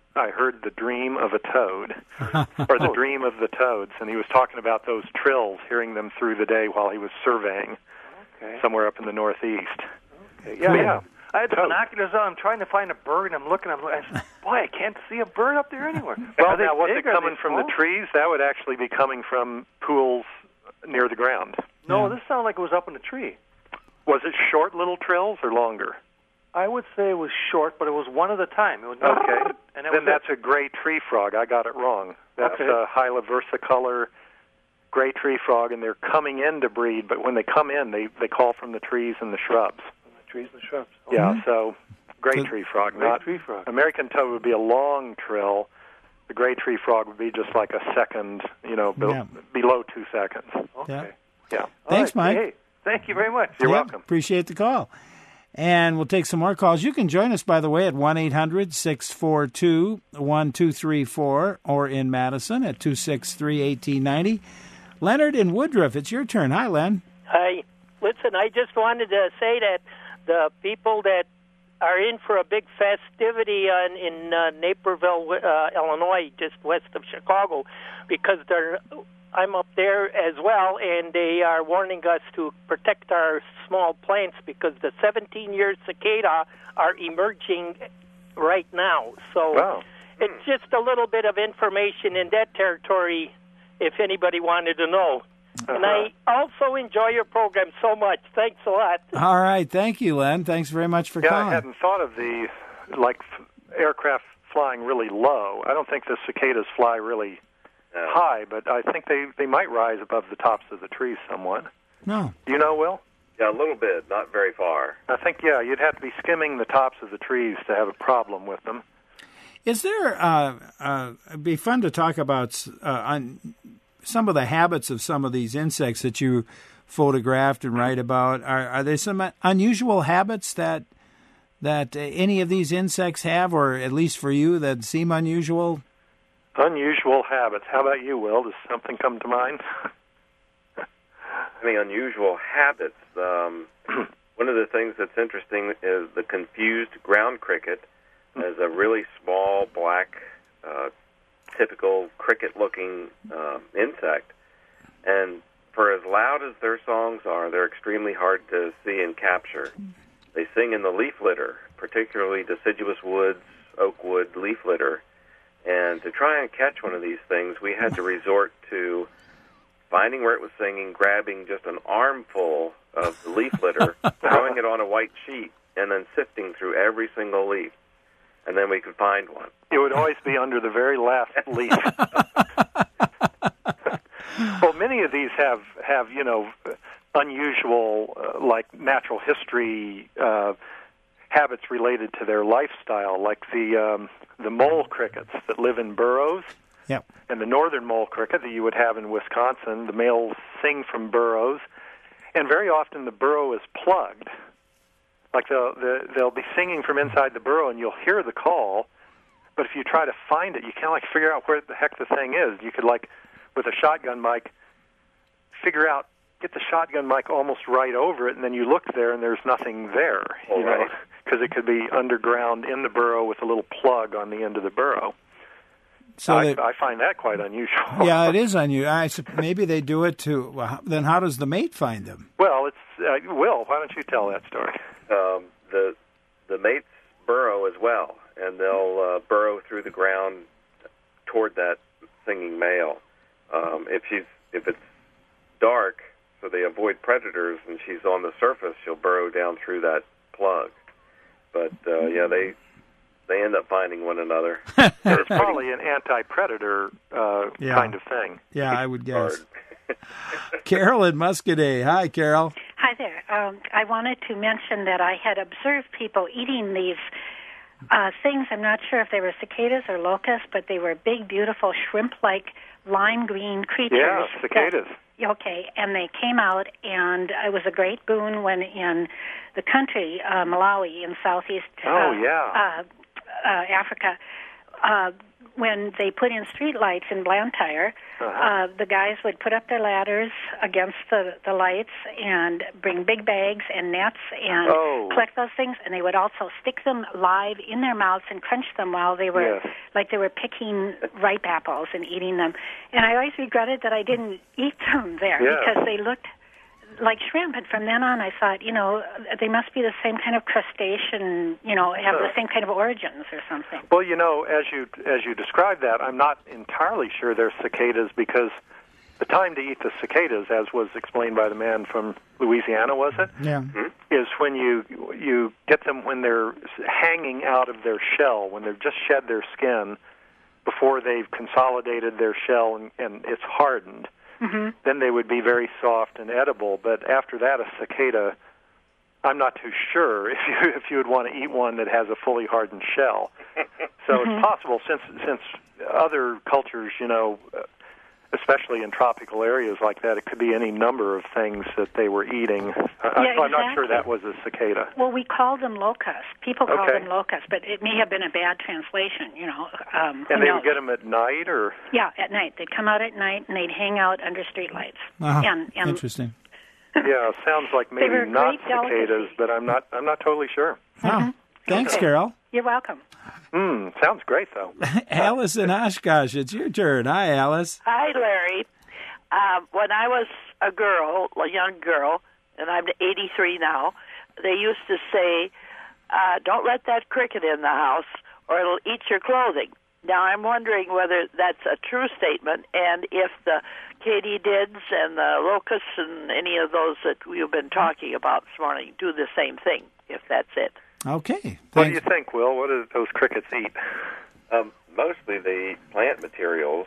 I heard the dream of a toad, or the dream of the toads, and he was talking about those trills, hearing them through the day while he was surveying somewhere up in the Northeast. Okay. Yeah. I had the binoculars on. I'm trying to find a bird, and I'm looking. Boy, I can't see a bird up there anywhere. Well, now, was it coming from the trees? That would actually be coming from pools near the ground. No, this sounded like it was up in a tree. Was it short little trills or longer? I would say it was short, but it was one at a time. It was okay. And then that's a gray tree frog. I got it wrong. That's a Hyla versicolor gray tree frog, and they're coming in to breed, but when they come in, they call from the trees and the shrubs. Trees and shrubs. Okay. Yeah, so gray tree frog. Tree frog. American toad would be a long trill. The gray tree frog would be just like a second, below 2 seconds. Okay. Yeah. Thanks, Mike. Hey, thank you very much. You're welcome. Appreciate the call. And we'll take some more calls. You can join us, by the way, at 1-800-642-1234 or in Madison at 263-1890. Leonard in Woodruff, it's your turn. Hi, Len. Hi. Listen, I just wanted to say that the people that are in for a big festivity in Naperville, Illinois, just west of Chicago, because I'm up there as well, and they are warning us to protect our small plants because the 17-year cicada are emerging right now. So it's just a little bit of information in that territory if anybody wanted to know. And I also enjoy your program so much. Thanks a lot. All right. Thank you, Len. Thanks very much for calling. I hadn't thought of the aircraft flying really low. I don't think the cicadas fly really high, but I think they might rise above the tops of the trees somewhat. No. Do you know, Will? Yeah, a little bit, not very far. I think, you'd have to be skimming the tops of the trees to have a problem with them. Is there, it'd be fun to talk about on some of the habits of some of these insects that you photographed and write about. Are there some unusual habits that any of these insects have, or at least for you, that seem unusual? Unusual habits. How about you, Will? Does something come to mind? Unusual habits. One of the things that's interesting is the confused ground cricket as a really small, black, typical cricket-looking insect. And for as loud as their songs are, they're extremely hard to see and capture. They sing in the leaf litter, particularly deciduous woods, oak wood leaf litter. And to try and catch one of these things, we had to resort to finding where it was singing, grabbing just an armful of the leaf litter, throwing it on a white sheet, and then sifting through every single leaf. And then we could find one. It would always be under the very last leaf. Well, many of these have unusual, like natural history habits related to their lifestyle, like the mole crickets that live in burrows. Yep. And the northern mole cricket that you would have in Wisconsin, the males sing from burrows, and very often the burrow is plugged. Like they'll be singing from inside the burrow, and you'll hear the call, but if you try to find it, you can't figure out where the heck the thing is. You could with a shotgun mic, get the shotgun mic almost right over it, and then you look there, and there's nothing there. Because it could be underground in the burrow with a little plug on the end of the burrow. So I find that quite unusual. Yeah, it is unusual. Maybe they do it too. Well, then how does the mate find them? Well, Will, why don't you tell that story? The mates burrow as well, and they'll burrow through the ground toward that singing male. If it's dark, so they avoid predators, and she's on the surface, she'll burrow down through that plug. But they end up finding one another. It's probably an anti-predator kind of thing. Yeah, I would guess. Carol in Muscadet. Hi, Carol. Hi there. I wanted to mention that I had observed people eating these things. I'm not sure if they were cicadas or locusts, but they were big, beautiful, shrimp-like lime green creatures. Yeah, cicadas. Okay, and they came out, and it was a great boon when in the country, Malawi in southeast Africa, when they put in street lights in Blantyre, the guys would put up their ladders against the lights and bring big bags and nets and collect those things, and they would also stick them live in their mouths and crunch them while they were like they were picking ripe apples and eating them. And I always regretted that I didn't eat them there because they looked like shrimp, and from then on I thought, they must be the same kind of crustacean, have the same kind of origins or something. Well, as you described that, I'm not entirely sure they're cicadas, because the time to eat the cicadas, as was explained by the man from Louisiana, was it? Yeah. Is when you get them when they're hanging out of their shell, when they've just shed their skin, before they've consolidated their shell and it's hardened. Mm-hmm. Then they would be very soft and edible. But after that, a cicada, I'm not too sure if you would want to eat one that has a fully hardened shell. So it's possible, since other cultures, especially in tropical areas like that, it could be any number of things that they were eating. I'm not sure that was a cicada. Well, we call them locusts. People call them locusts, but it may have been a bad translation, and they would get them at night, or? Yeah, at night. They'd come out at night, and they'd hang out under streetlights. And interesting. Yeah, sounds like maybe not cicadas, but I'm not totally sure. Oh, thanks, Carol. You're welcome. Sounds great, though. Alice in Oshkosh, it's your turn. Hi, Alice. Hi, Larry. When I was a young girl, and I'm 83 now, they used to say, don't let that cricket in the house or it'll eat your clothing. Now, I'm wondering whether that's a true statement, and if the katydids and the locusts and any of those that we've been talking about this morning do the same thing, if that's it. Okay. What do you think, Will? What do those crickets eat? Mostly they eat plant materials,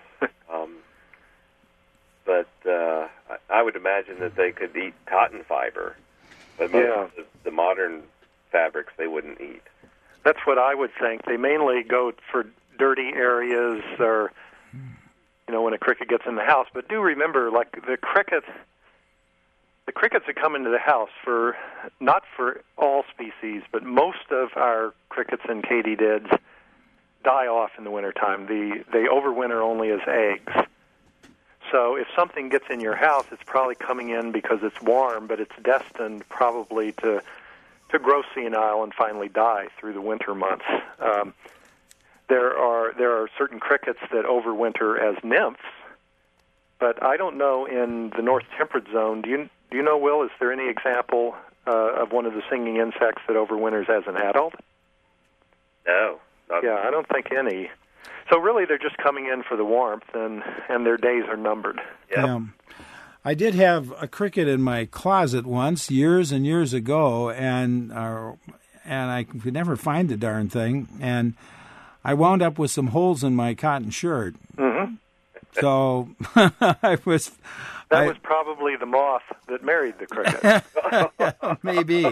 but I would imagine that they could eat cotton fiber. But most of the modern fabrics they wouldn't eat. That's what I would think. They mainly go for dirty areas, or when a cricket gets in the house. But do remember, like the crickets that come into the house, not for all species, but most of our crickets and katydids die off in the wintertime. They overwinter only as eggs. So if something gets in your house, it's probably coming in because it's warm, but it's destined probably to grow senile and finally die through the winter months. There are certain crickets that overwinter as nymphs, but I don't know in the North Temperate Zone. Do you know, Will, is there any example of one of the singing insects that overwinters as an adult? No. I don't think any. So really they're just coming in for the warmth, and their days are numbered. Yep. Yeah. I did have a cricket in my closet once, years and years ago, and I could never find the darn thing, and I wound up with some holes in my cotton shirt. Mm-hmm. So That was probably the moth that married the cricket. Maybe.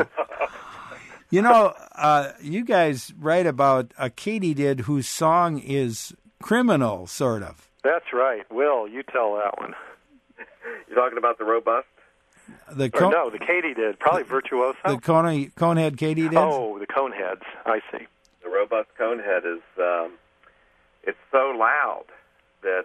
You guys write about a katydid whose song is criminal, sort of. That's right. Will, you tell that one. You're talking about the robust? The katydid, probably virtuoso. The conehead katydid? Oh, the coneheads. I see. The robust conehead is it's so loud that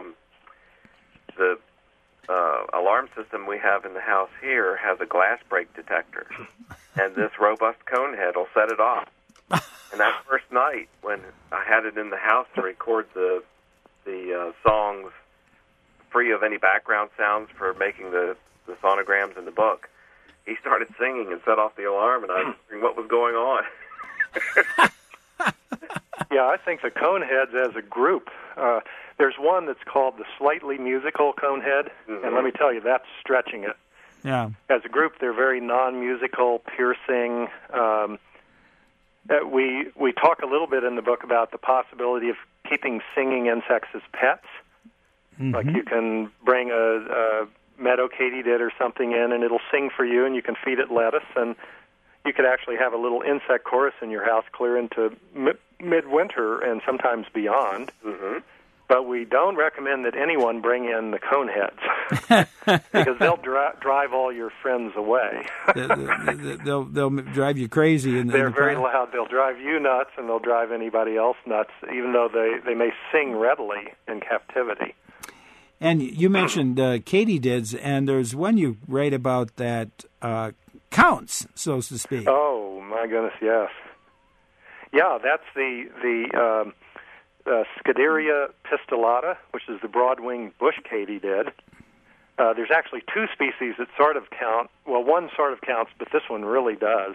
the alarm system we have in the house here has a glass break detector, and this robust conehead will set it off. And that first night when I had it in the house to record the songs free of any background sounds for making the sonograms in the book, he started singing and set off the alarm, and I was wondering what was going on. Yeah, I think the coneheads as a group, there's one that's called the slightly musical conehead, and let me tell you, that's stretching it. Yeah. As a group, they're very non-musical, piercing. We talk a little bit in the book about the possibility of keeping singing insects as pets. Mm-hmm. Like you can bring a meadow katydid or something in, and it'll sing for you, and you can feed it lettuce, and you could actually have a little insect chorus in your house clear into midwinter and sometimes beyond. Mm-hmm. But we don't recommend that anyone bring in the coneheads because they'll drive all your friends away. They'll drive you crazy. They're very loud. They'll drive you nuts, and they'll drive anybody else nuts, even though they may sing readily in captivity. And you mentioned katydids, and there's one you write about that counts, so to speak. Oh, my goodness, yes. Yeah, that's the Scuderia pistillata, which is the broad-winged bush katydid. There's actually two species that sort of count. Well, one sort of counts, but this one really does.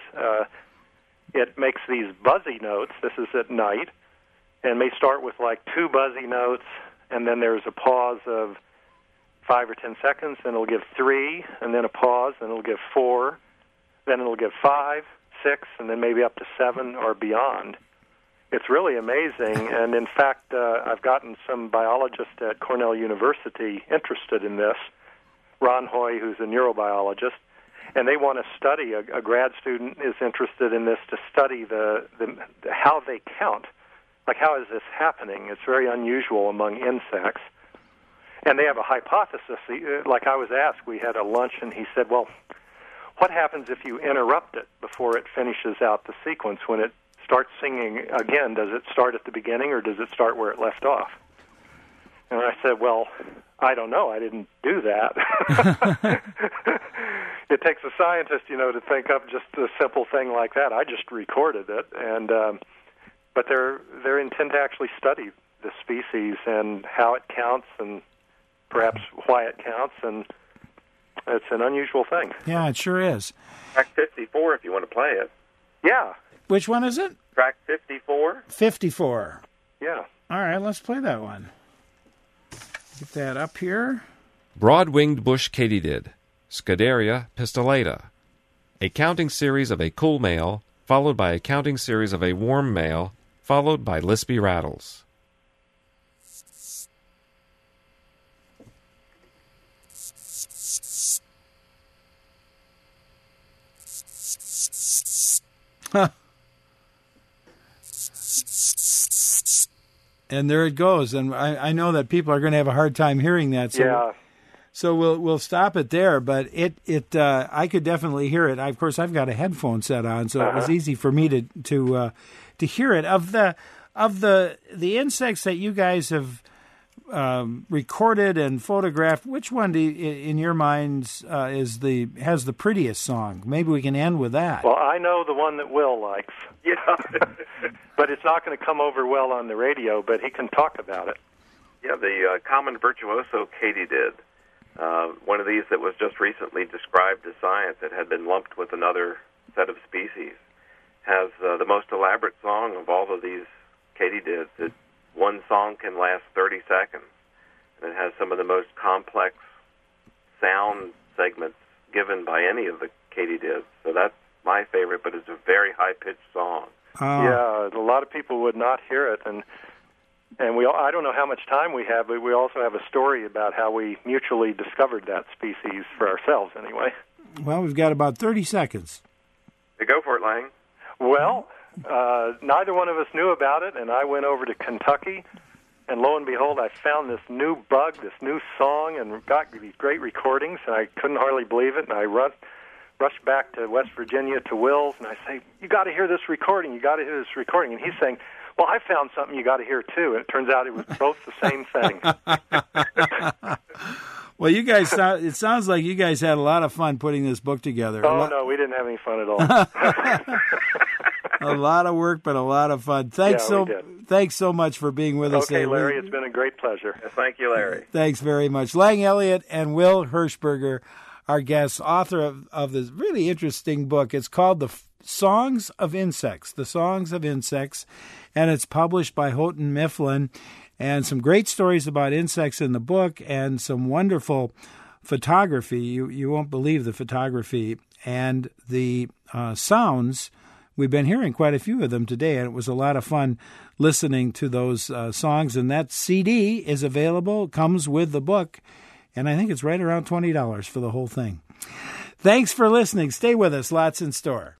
It makes these buzzy notes. This is at night, and may start with like 2 buzzy notes, and then there's a pause of 5 or 10 seconds, then it'll give 3, and then a pause, then it'll give 4, then it'll give 5, 6, and then maybe up to 7 or beyond. It's really amazing, and in fact, I've gotten some biologists at Cornell University interested in this, Ron Hoy, who's a neurobiologist, and they want to study, a grad student is interested in this to study the how they count. Like, how is this happening? It's very unusual among insects. And they have a hypothesis. Like I was asked, we had a lunch, and he said, well, what happens if you interrupt it before it finishes out the sequence? When it starts singing again, does it start at the beginning or does it start where it left off? And I said, well, I don't know. I didn't do that. It takes a scientist, to think up just a simple thing like that. I just recorded it, and but they're intent to actually study the species and how it counts and perhaps why it counts, and it's an unusual thing. Yeah, it sure is. Track 54, if you want to play it. Yeah. Which one is it? Track 54. 54. Yeah. All right, let's play that one. Get that up here. Broad-winged bush katydid, Scuderia pistillata. A counting series of a cool male, followed by a counting series of a warm male, followed by lispy rattles. And there it goes. And I know that people are going to have a hard time hearing that. So yeah. So we'll stop it there. But I could definitely hear it. Of course, I've got a headphone set on, so it was easy for me to hear it. Of the insects that you guys have recorded and photographed, which one in your minds has the prettiest song? Maybe we can end with that. Well, I know the one that Will likes. Yeah. But it's not going to come over well on the radio, but he can talk about it. Yeah, the common virtuoso katydid, one of these that was just recently described to science that had been lumped with another set of species, has the most elaborate song of all of these katydids. One song can last 30 seconds, and it has some of the most complex sound segments given by any of the katydids. So that's my favorite, but it's a very high-pitched song. Yeah, a lot of people would not hear it, and I don't know how much time we have, but we also have a story about how we mutually discovered that species for ourselves, anyway. Well, we've got about 30 seconds. Hey, go for it, Lang. Well, neither one of us knew about it, and I went over to Kentucky, and lo and behold, I found this new bug, this new song, and got these great recordings, and I couldn't hardly believe it, and I rushed back to West Virginia to Will's, and I say, you got to hear this recording, and he's saying, well, I found something you got to hear, too, and it turns out it was both the same thing. Well, you guys, it sounds like you guys had a lot of fun putting this book together. Oh, no, we didn't have any fun at all. A lot of work, but a lot of fun. Thanks so much for being with us. Okay, Larry, it's been a great pleasure. Thank you, Larry. Thanks very much. Lang Elliott and Will Hershberger, our guests, author of this really interesting book. It's called The Songs of Insects, The Songs of Insects, and it's published by Houghton Mifflin. And some great stories about insects in the book and some wonderful photography. You won't believe the photography and the sounds. We've been hearing quite a few of them today, and it was a lot of fun listening to those songs. And that CD is available, comes with the book, and I think it's right around $20 for the whole thing. Thanks for listening. Stay with us. Lots in store.